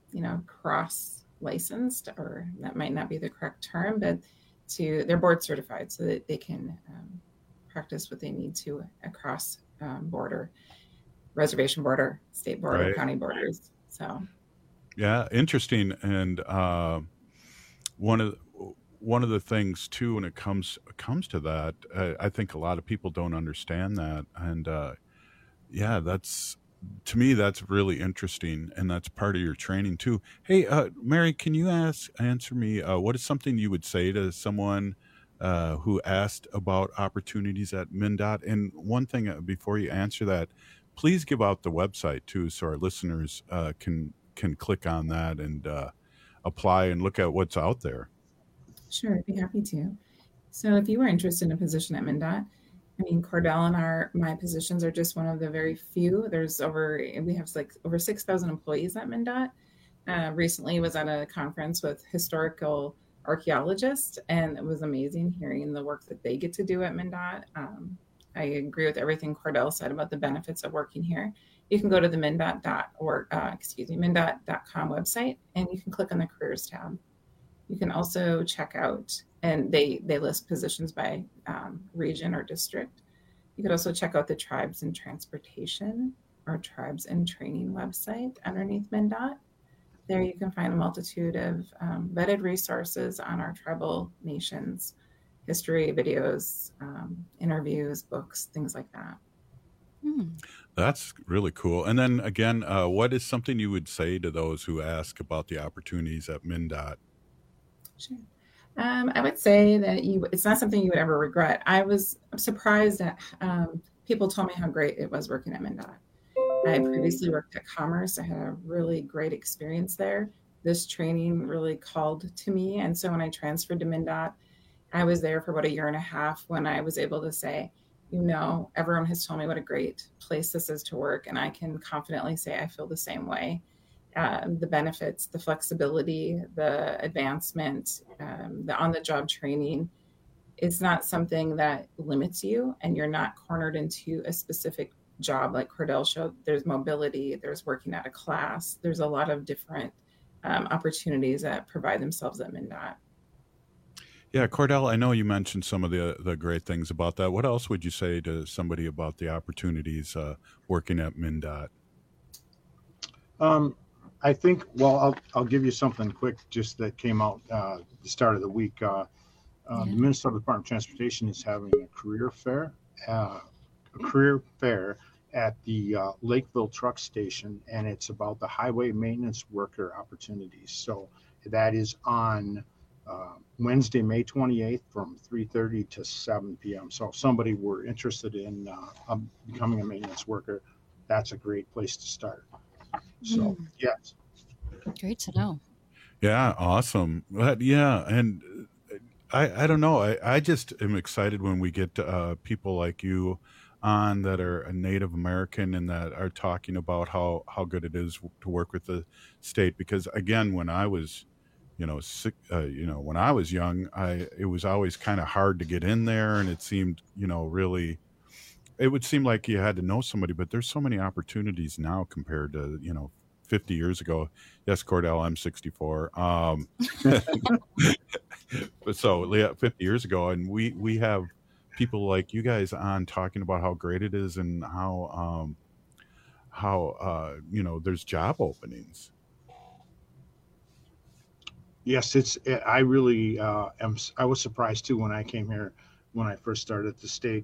cross-licensed, or that might not be the correct term, but they're board certified so that they can practice what they need to across border, reservation border, state border, right, county borders. So, yeah, interesting. And one of the things too, when it comes to that, I think a lot of people don't understand that, and to me that's really interesting, and that's part of your training too. Hey, Mary, can you answer me? What is something you would say to someone who asked about opportunities at MnDOT? And one thing before you answer that, please give out the website too, so our listeners can click on that and apply and look at what's out there. Sure, I'd be happy to. So if you were interested in a position at MnDOT, I mean, Cordell and my positions are just one of the very few. We have over 6,000 employees at MnDOT. Recently was at a conference with historical archaeologists, and it was amazing hearing the work that they get to do at MnDOT. I agree with everything Cordell said about the benefits of working here. You can go to the MnDOT.com website, and you can click on the careers tab. You can also check out, and they list positions by region or district. You could also check out the Tribes and Transportation or Tribes and Training website underneath MnDOT. There you can find a multitude of vetted resources on our tribal nations, history, videos, interviews, books, things like that. That's really cool. And then again, what is something you would say to those who ask about the opportunities at MnDOT? Sure. I would say that it's not something you would ever regret. I was surprised that people told me how great it was working at MnDOT. I previously worked at Commerce. I had a really great experience there. This training really called to me. And so when I transferred to MnDOT, I was there for about 1.5 years when I was able to say, everyone has told me what a great place this is to work. And I can confidently say I feel the same way. the benefits, the flexibility, the advancement, the on-the-job training. It's not something that limits you, and you're not cornered into a specific job like Cordell showed. There's mobility, there's working at a class, there's a lot of different opportunities that provide themselves at MnDOT. Yeah, Cordell, I know you mentioned some of the great things about that. What else would you say to somebody about the opportunities working at MnDOT? I think, well, I'll give you something quick just that came out the start of the week. The Minnesota Department of Transportation is having a career fair at the Lakeville Truck Station, and it's about the highway maintenance worker opportunities. So that is on Wednesday, May 28th from 3:30 to 7 p.m. So if somebody were interested in becoming a maintenance worker, that's a great place to start. So, yes. Great to know. Yeah, awesome. But yeah, and I don't know. I just am excited when we get people like you on that are a Native American and that are talking about how good it is to work with the state. Because again, when I was, when I was young, it was always kind of hard to get in there, and it seemed, really, it would seem like you had to know somebody. But there's so many opportunities now compared to 50 years ago. Yes, Cordell, I'm 64. But so yeah, 50 years ago, and we have people like you guys on talking about how great it is and how there's job openings. Yes, I really I was surprised too when I came here, when I first started at the state.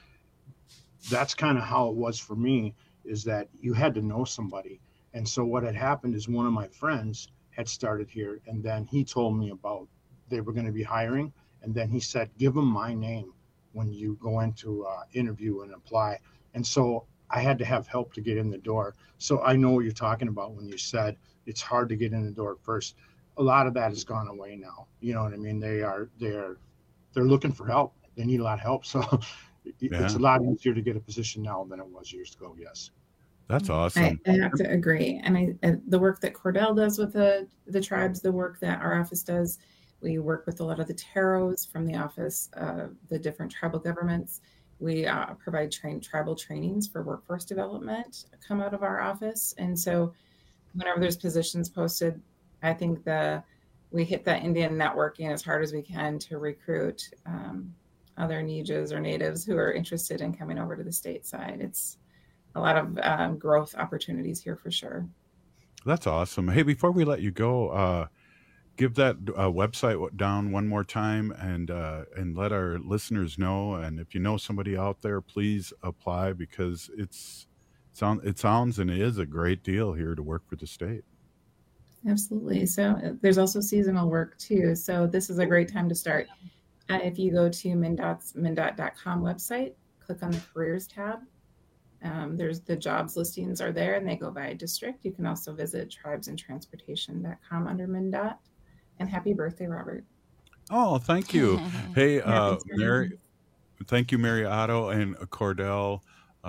That's kind of how it was for me, is that you had to know somebody. And so what had happened is one of my friends had started here, and then he told me about they were going to be hiring. And then he said, give them my name when you go into interview and apply. And so I had to have help to get in the door. So I know what you're talking about when you said it's hard to get in the door at first. A lot of that has gone away now. You know what I mean? They're looking for help. They need a lot of help. So it's a lot easier to get a position now than it was years ago. Yes. That's awesome. I have to agree. And the work that Cordell does with the tribes, the work that our office does, we work with a lot of the TAROs from the office of the different tribal governments. We provide tribal trainings for workforce development come out of our office. And so whenever there's positions posted, I think we hit that Indian networking as hard as we can to recruit other Nijas or natives who are interested in coming over to the state side. It's a lot of growth opportunities here for sure. That's awesome. Hey, before we let you go, give that website down one more time and let our listeners know. And if you know somebody out there, please apply, because it sounds and it is a great deal here to work for the state. Absolutely. So there's also seasonal work too. So this is a great time to start. If you go to MnDOT.com website, click on the careers tab. There's the jobs listings are there, and they go by district. You can also visit tribesandtransportation.com under MnDOT. And happy birthday, Robert. Oh, thank you. Hey, Mary, thank you, Mary Otto and Cordell.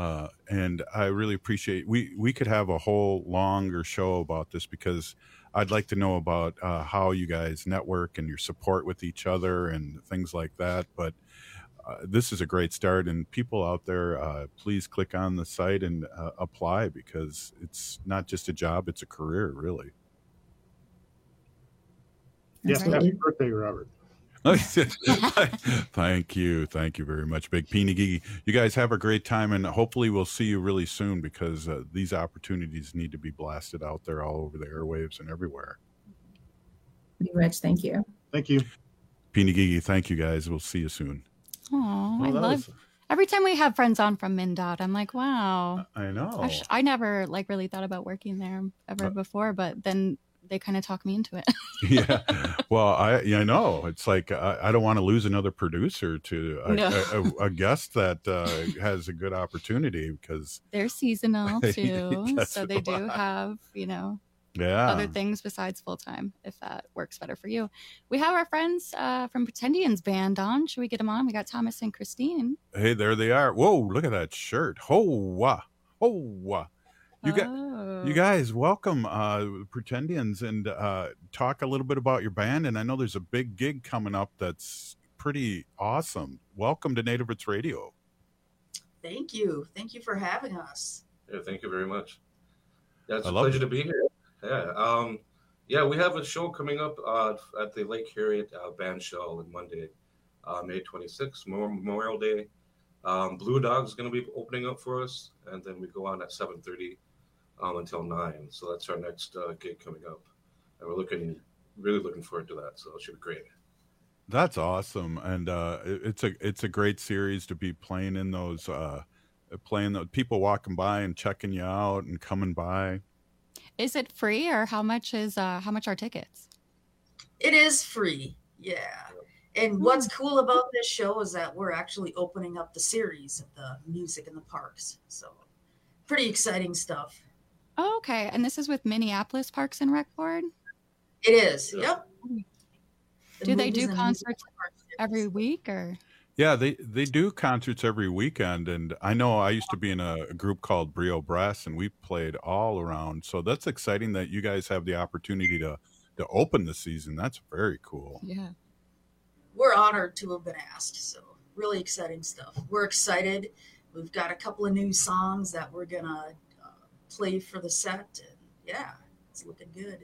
And I really appreciate, we could have a whole longer show about this, because I'd like to know about how you guys network and your support with each other and things like that. But this is a great start, and people out there, please click on the site and apply, because it's not just a job, it's a career, really. Yes, happy birthday, Robert. Thank you very much, Big Peeny Gigi. You guys have a great time, and hopefully we'll see you really soon, because these opportunities need to be blasted out there all over the airwaves and everywhere. Rich, thank you. Thank you, Peeny Gigi. Thank you, guys. We'll see you soon. Oh, I love every time we have friends on from MnDOT. I'm like, wow. I know. I never really thought about working there ever before, but then they kind of talk me into it. Yeah. Well, I know. It's like, I don't want to lose another producer to a guest that has a good opportunity, because they're seasonal too. So they do have, other things besides full-time, if that works better for you. We have our friends from Pretendians band on. Should we get them on? We got Thomas and Christine. Hey, there they are. Whoa, look at that shirt. Ho-wah. Ho-wah. You You guys, welcome, Pretendians, and talk a little bit about your band. And I know there's a big gig coming up that's pretty awesome. Welcome to Native Roots Radio. Thank you. Thank you for having us. Yeah, thank you very much. Yeah, it's a pleasure to be here. Yeah, we have a show coming up at the Lake Harriet Band Show on Monday, May 26th, Memorial Day. Blue Dog's going to be opening up for us, and then we go on at 7:30 until 9. So that's our next gig coming up, and we're really looking forward to that. So it should be great. That's awesome, and it's a great series to be playing in those, playing the people walking by and checking you out and coming by. Is it free, or how much are tickets? It is free, yeah. And what's cool about this show is that we're actually opening up the series of the music in the parks. So pretty exciting stuff. Oh, okay. And this is with Minneapolis Parks and Rec Board? It is, yep. Do they do concerts every week, or? Yeah, they do concerts every weekend, and I know I used to be in a group called Brio Brass, and we played all around. So that's exciting that you guys have the opportunity to open the season. That's very cool. Yeah. We're honored to have been asked, so really exciting stuff. We're excited. We've got a couple of new songs that we're going to play for the set, and yeah, it's looking good.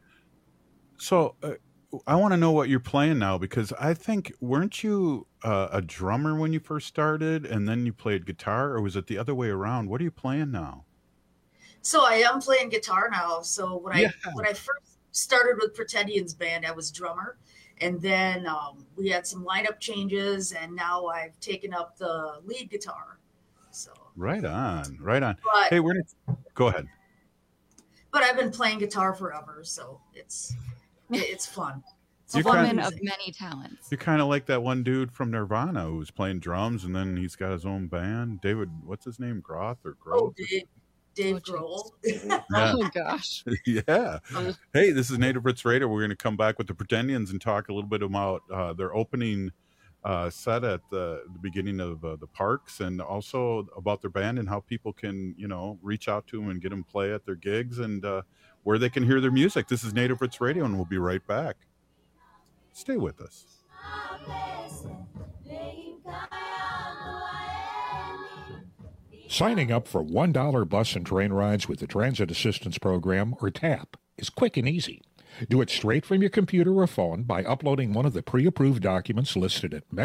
So I want to know what you're playing now, because I think, weren't you a drummer when you first started, and then you played guitar, or was it the other way around? What are you playing now? So I am playing guitar now. So when I first started with Pretendians Band, I was drummer. And then we had some lineup changes, and now I've taken up the lead guitar. So right on. But, hey, go ahead. But I've been playing guitar forever, so it's fun. It's a woman of many talents. You're kind of like that one dude from Nirvana who's playing drums, and then he's got his own band. David, what's his name? Groth or Groth? Oh, Dave Grohl. Yeah. Oh, gosh. Yeah. Hey, this is Native Roots Radio. We're going to come back with the Pretendians and talk a little bit about their opening set at the beginning of the parks, and also about their band and how people can, reach out to them and get them play at their gigs, and where they can hear their music. This is Native Roots Radio, and we'll be right back. Stay with us. Signing up for $1 bus and train rides with the Transit Assistance Program, or TAP, is quick and easy. Do it straight from your computer or phone by uploading one of the pre-approved documents listed at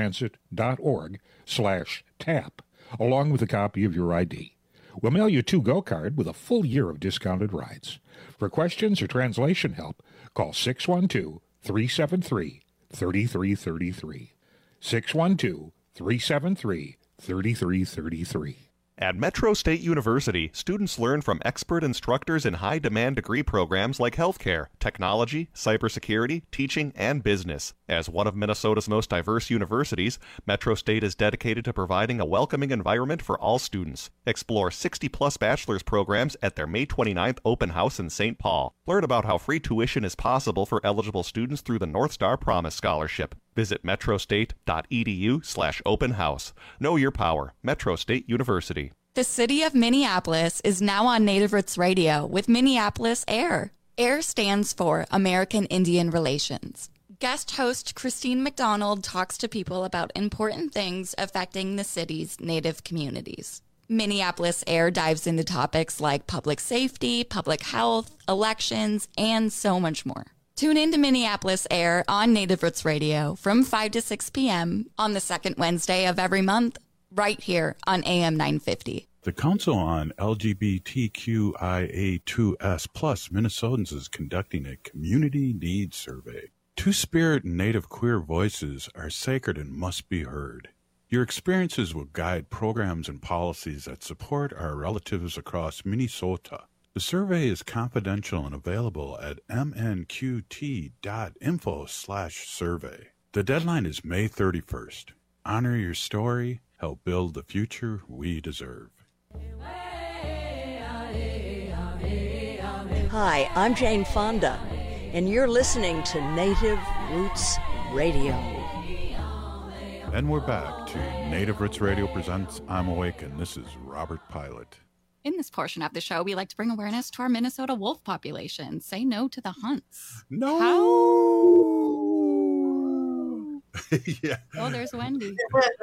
metrotransit.org/TAP, along with a copy of your ID. We'll mail you a to-go card with a full year of discounted rides. For questions or translation help, call 612-373-3333. 612-373-3333. At Metro State University, students learn from expert instructors in high-demand degree programs like healthcare, technology, cybersecurity, teaching, and business. As one of Minnesota's most diverse universities, Metro State is dedicated to providing a welcoming environment for all students. Explore 60-plus bachelor's programs at their May 29th open house in St. Paul. Learn about how free tuition is possible for eligible students through the North Star Promise Scholarship. Visit metrostate.edu/open house. Know your power. Metro State University. The city of Minneapolis is now on Native Roots Radio with Minneapolis AIR. AIR stands for American Indian Relations. Guest host Christine McDonald talks to people about important things affecting the city's Native communities. Minneapolis AIR dives into topics like public safety, public health, elections, and so much more. Tune in to Minneapolis AIR on Native Roots Radio from 5 to 6 p.m. on the second Wednesday of every month, right here on AM 950. The Council on LGBTQIA2S+ Minnesotans is conducting a community needs survey. Two-spirit and Native queer voices are sacred and must be heard. Your experiences will guide programs and policies that support our relatives across Minnesota. The survey is confidential and available at mnqt.info/survey. The deadline is May 31st. Honor your story. Help build the future we deserve. Hi, I'm Jane Fonda, and you're listening to Native Roots Radio. And we're back to Native Roots Radio presents I'm Awake, and this is Robert Pilot. In this portion of the show, we like to bring awareness to our Minnesota wolf population. Say no to the hunts. No. Yeah. Oh, there's Wendy.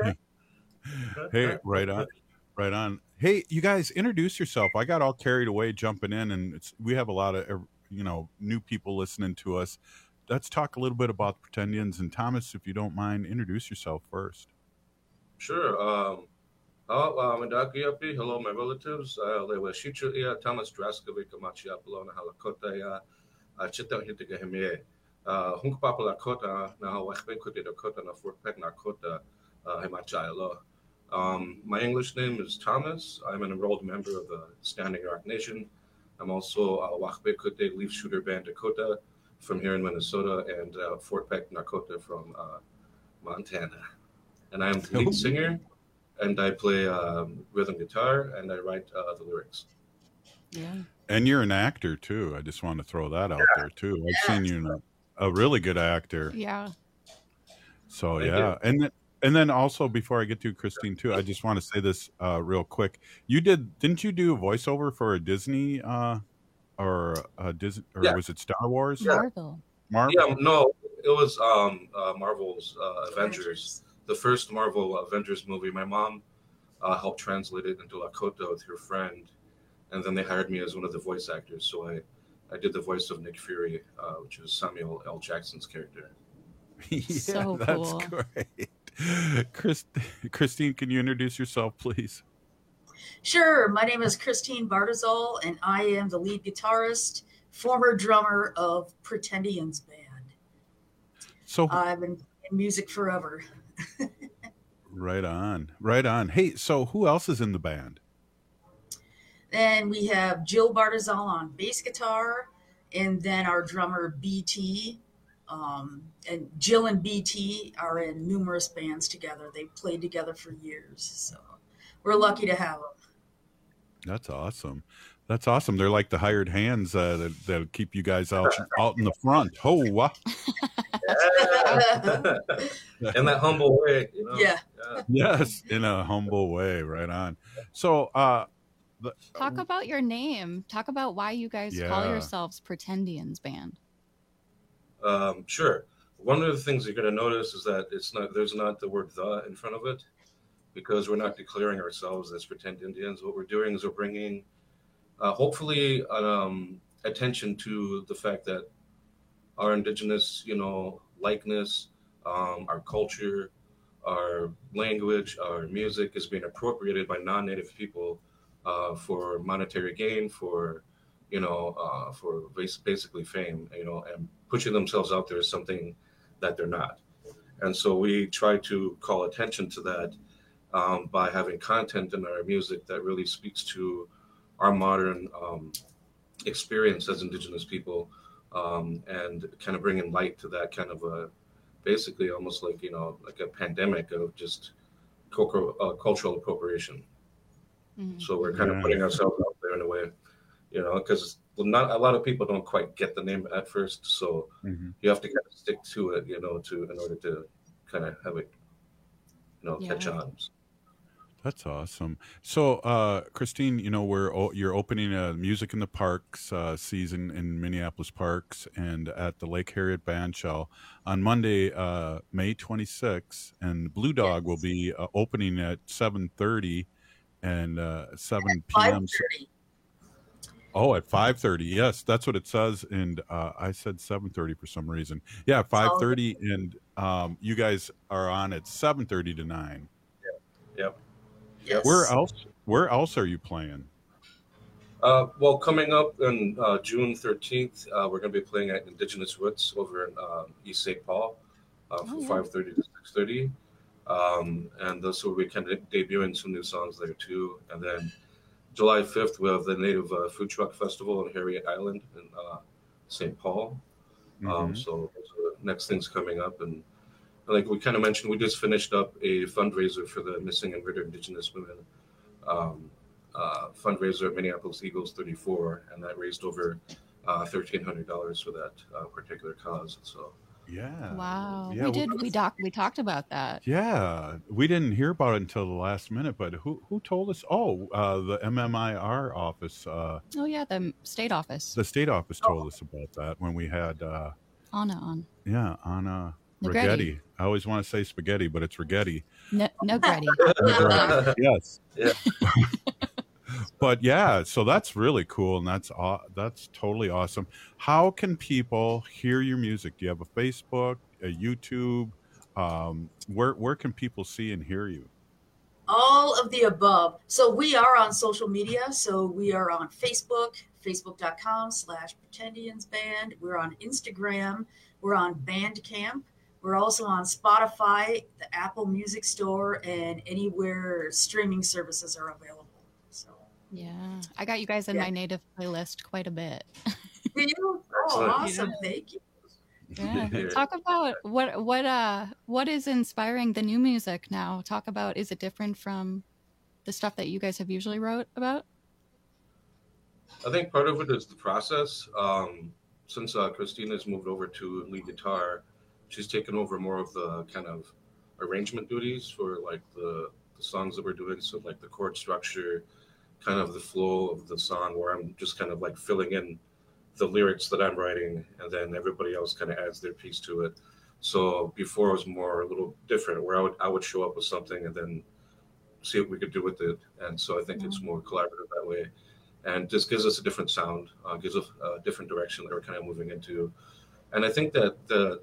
Hey, right on. Right on. Hey, you guys, introduce yourself. I got all carried away jumping in, and we have a lot of new people listening to us. Let's talk a little bit about the Pretendians. And Thomas, if you don't mind, introduce yourself first. Sure. Hello, my relatives. Thomas Draskovic, Machiapolona, Halakota, Chita Hitagahime, Hunkpapa Lakota, now Wachbekuti Dakota, na Fort Peck Nakota, Hemachayalo. My English name is Thomas. I'm an enrolled member of the Standing Rock Nation. I'm also a Wachbekuti Leaf Shooter Band Dakota from here in Minnesota, and Fort Peck Nakota from Montana. And I'm the lead singer, and I play rhythm guitar, and I write the lyrics. Yeah. And you're an actor too. I just want to throw that out there too. I've seen you a really good actor. Yeah. So and then also, before I get to Christine too, I just want to say this real quick. Didn't you do a voiceover for a Disney was it Star Wars? Yeah. Marvel? Yeah, no, it was Marvel's Avengers. The first Marvel Avengers movie. My mom helped translate it into Lakota with her friend, and then they hired me as one of the voice actors. So I did the voice of Nick Fury, which was Samuel L. Jackson's character. Yeah, so that's cool. great. Christine, can you introduce yourself, please? Sure. My name is Christine Bartizal, and I am the lead guitarist, former drummer of Pretendians Band. So I've been in music forever. Right on. Hey, so who else is in the band? Then we have Jill Bartizal on bass guitar, and then our drummer BT. And Jill and BT are in numerous bands together. They've played together for years, so we're lucky to have them. That's awesome. They're like the hired hands that keep you guys out in the front. Oh, wow. In that humble way, Yeah. Yes, in a humble way. Right on. So, Talk about your name. Talk about why you guys call yourselves Pretendians Band. Sure. One of the things you're going to notice is that there's not the word "the" in front of it, because we're not declaring ourselves as Pretend Indians. What we're doing is we're bringing, hopefully, attention to the fact that our indigenous, likeness, our culture, our language, our music is being appropriated by non-native people for monetary gain, for basically fame, and pushing themselves out there as something that they're not. And so we try to call attention to that by having content in our music that really speaks to our modern experience as Indigenous people, and kind of bringing light to that kind of basically almost like a pandemic of just cultural appropriation. Mm-hmm. So we're kind of putting ourselves out there in a way, because not a lot of people don't quite get the name at first, so you have to kind of stick to it, in order to kind of have it, catch on. That's awesome. So, Christine, you're opening a Music in the Parks season in Minneapolis parks and at the Lake Harriet Bandshell on Monday, May 26th, and Blue Dog will be opening at 7:30 and 7 p.m. 5:30. Oh, at 5:30. Yes, that's what it says. And I said 7:30 for some reason. Yeah, 5:30. And you guys are on at 7:30 to 9. Yep. Yes. Where else are you playing? Well, coming up on June 13th, we're going to be playing at Indigenous Roots over in East St. Paul from 5:30 to 6:30. And so we're kind of debuting some new songs there too. And then July 5th, we have the Native Food Truck Festival on Harriet Island in St. Paul. So those are the next things coming up. And like we kind of mentioned, we just finished up a fundraiser for the Missing and Murdered Indigenous Women fundraiser at Minneapolis Eagles 34, and that raised over $1,300 for that particular cause. So Yeah. Wow. Yeah, We talked about that. Yeah, we didn't hear about it until the last minute. But who told us? Oh, the MMIR office. Oh yeah, the state office. The state office told us about that when we had Anna on. Yeah, Anna Negretti. Rigetti. I always want to say spaghetti, but it's Rigetti. No, Negretti. Yes. Yeah. But yeah, so that's really cool, and that's totally awesome. How can people hear your music? Do you have a Facebook, a YouTube? Where can people see and hear you? All of the above. So we are on social media. So we are on Facebook, facebook.com/pretendiansband. We're on Instagram. We're on Bandcamp. We're also on Spotify, the Apple Music Store, and anywhere streaming services are available. So yeah, I got you guys in my native playlist quite a bit. Do you? Oh, awesome! Thank you. Yeah. Talk about what is inspiring the new music now. Talk about, is it different from the stuff that you guys have usually wrote about? I think part of it is the process. Since Christina's moved over to lead guitar, she's taken over more of the kind of arrangement duties for like the songs that we're doing. So like the chord structure, kind of the flow of the song, where I'm just kind of like filling in the lyrics that I'm writing, and then everybody else kind of adds their piece to it. So before it was more a little different, where I would show up with something and then see what we could do with it. And so I think it's more collaborative that way, and just gives us a different sound, gives us a different direction that we're kind of moving into. And I think that the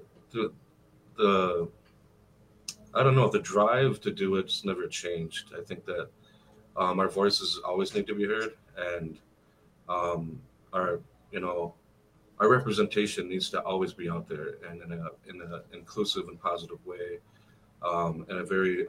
I don't know, the drive to do it's never changed. I think that our voices always need to be heard, and our representation needs to always be out there, and in a inclusive and positive way, in a very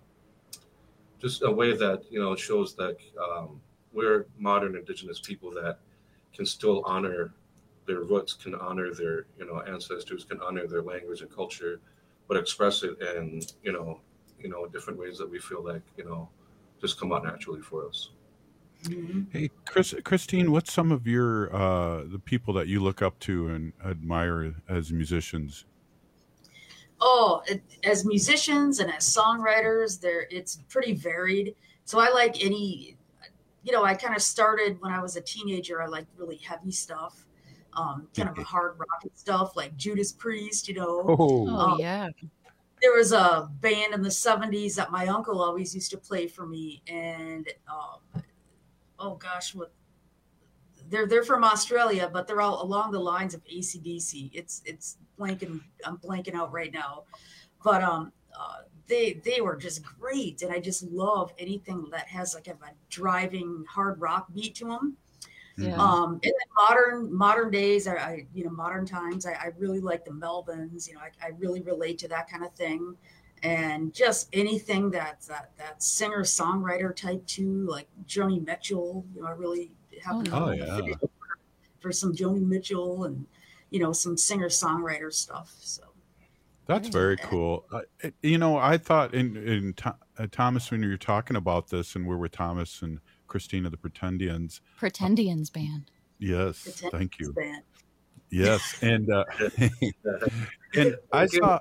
just a way that shows that we're modern Indigenous people that can still honor their roots, can honor their ancestors, can honor their language and culture, but express it in different ways that we feel like just come out naturally for us. Hey, Christine, what's some of your the people that you look up to and admire as musicians? Oh, as musicians and as songwriters, it's pretty varied. So I like any, I kind of started when I was a teenager. I liked really heavy stuff, kind of a hard rock stuff like Judas Priest, Oh, yeah. There was a band in the 70s that my uncle always used to play for me, and oh gosh, they're from Australia, but they're all along the lines of AC/DC. It's blanking. I'm blanking out right now, but they were just great, and I just love anything that has like a driving hard rock beat to them. Yeah. And then modern days, modern times, I really like the Melvins. I really relate to that kind of thing. And just anything that singer songwriter type too, like Joni Mitchell. I really have for some Joni Mitchell and some singer songwriter stuff. So that's very cool. I thought in Thomas, when you were talking about this, and we're with Thomas and Christina, the Pretendians band. Yes, Pretendians thank you. Band. Yes, and and I saw.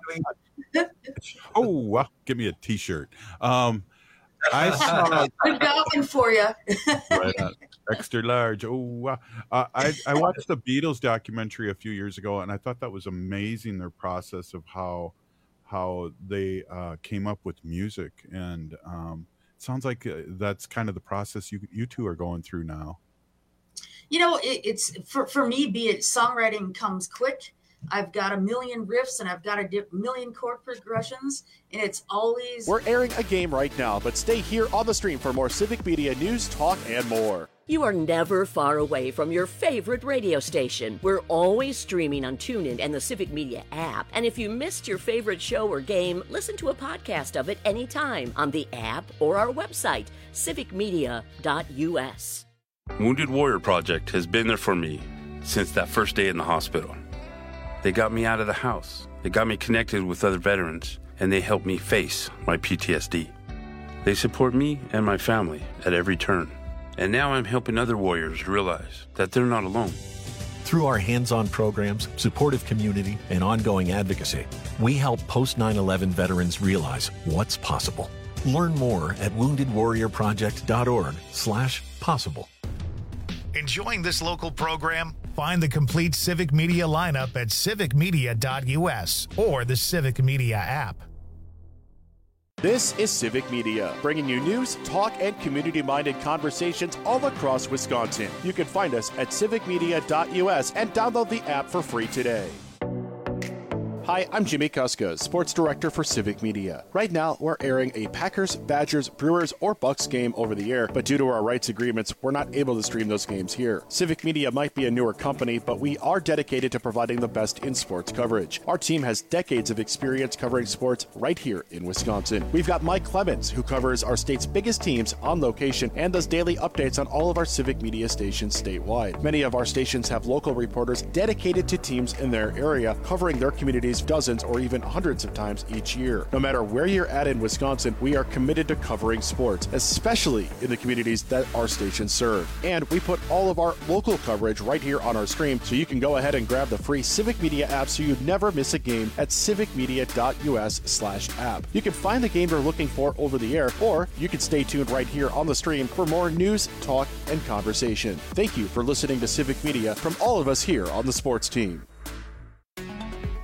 Oh, give me a T-shirt. I saw. I've got one for you. Right on. Extra large. Oh, I watched the Beatles documentary a few years ago, and I thought that was amazing. Their process of how they came up with music, and it sounds like that's kind of the process you two are going through now. It's for me. Be it songwriting comes quick. I've got a million riffs and I've got a million chord progressions, and it's always... We're airing a game right now, but stay here on the stream for more Civic Media news, talk, and more. You are never far away from your favorite radio station. We're always streaming on TuneIn and the Civic Media app. And if you missed your favorite show or game, listen to a podcast of it anytime on the app or our website, civicmedia.us. Wounded Warrior Project has been there for me since that first day in the hospital. They got me out of the house. They got me connected with other veterans, and they helped me face my PTSD. They support me and my family at every turn. And now I'm helping other warriors realize that they're not alone. Through our hands-on programs, supportive community, and ongoing advocacy, we help post-9/11 veterans realize what's possible. Learn more at woundedwarriorproject.org/possible. Enjoying this local program? Find the complete Civic Media lineup at civicmedia.us or the Civic Media app. This is Civic Media, bringing you news, talk, and community-minded conversations all across Wisconsin. You can find us at civicmedia.us and download the app for free today. Hi, I'm Jimmy Kuska, Sports Director for Civic Media. Right now, we're airing a Packers, Badgers, Brewers, or Bucks game over the air, but due to our rights agreements, we're not able to stream those games here. Civic Media might be a newer company, but we are dedicated to providing the best in sports coverage. Our team has decades of experience covering sports right here in Wisconsin. We've got Mike Clemens, who covers our state's biggest teams on location and does daily updates on all of our Civic Media stations statewide. Many of our stations have local reporters dedicated to teams in their area, covering their communities dozens or even hundreds of times each year. No matter where you're at in Wisconsin, we are committed to covering sports, especially in the communities that our stations serve. And we put all of our local coverage right here on our stream, so you can go ahead and grab the free Civic Media app so you never miss a game at civicmedia.us/app. You can find the game you're looking for over the air, or you can stay tuned right here on the stream for more news, talk, and conversation. Thank you for listening to Civic Media from all of us here on the sports team.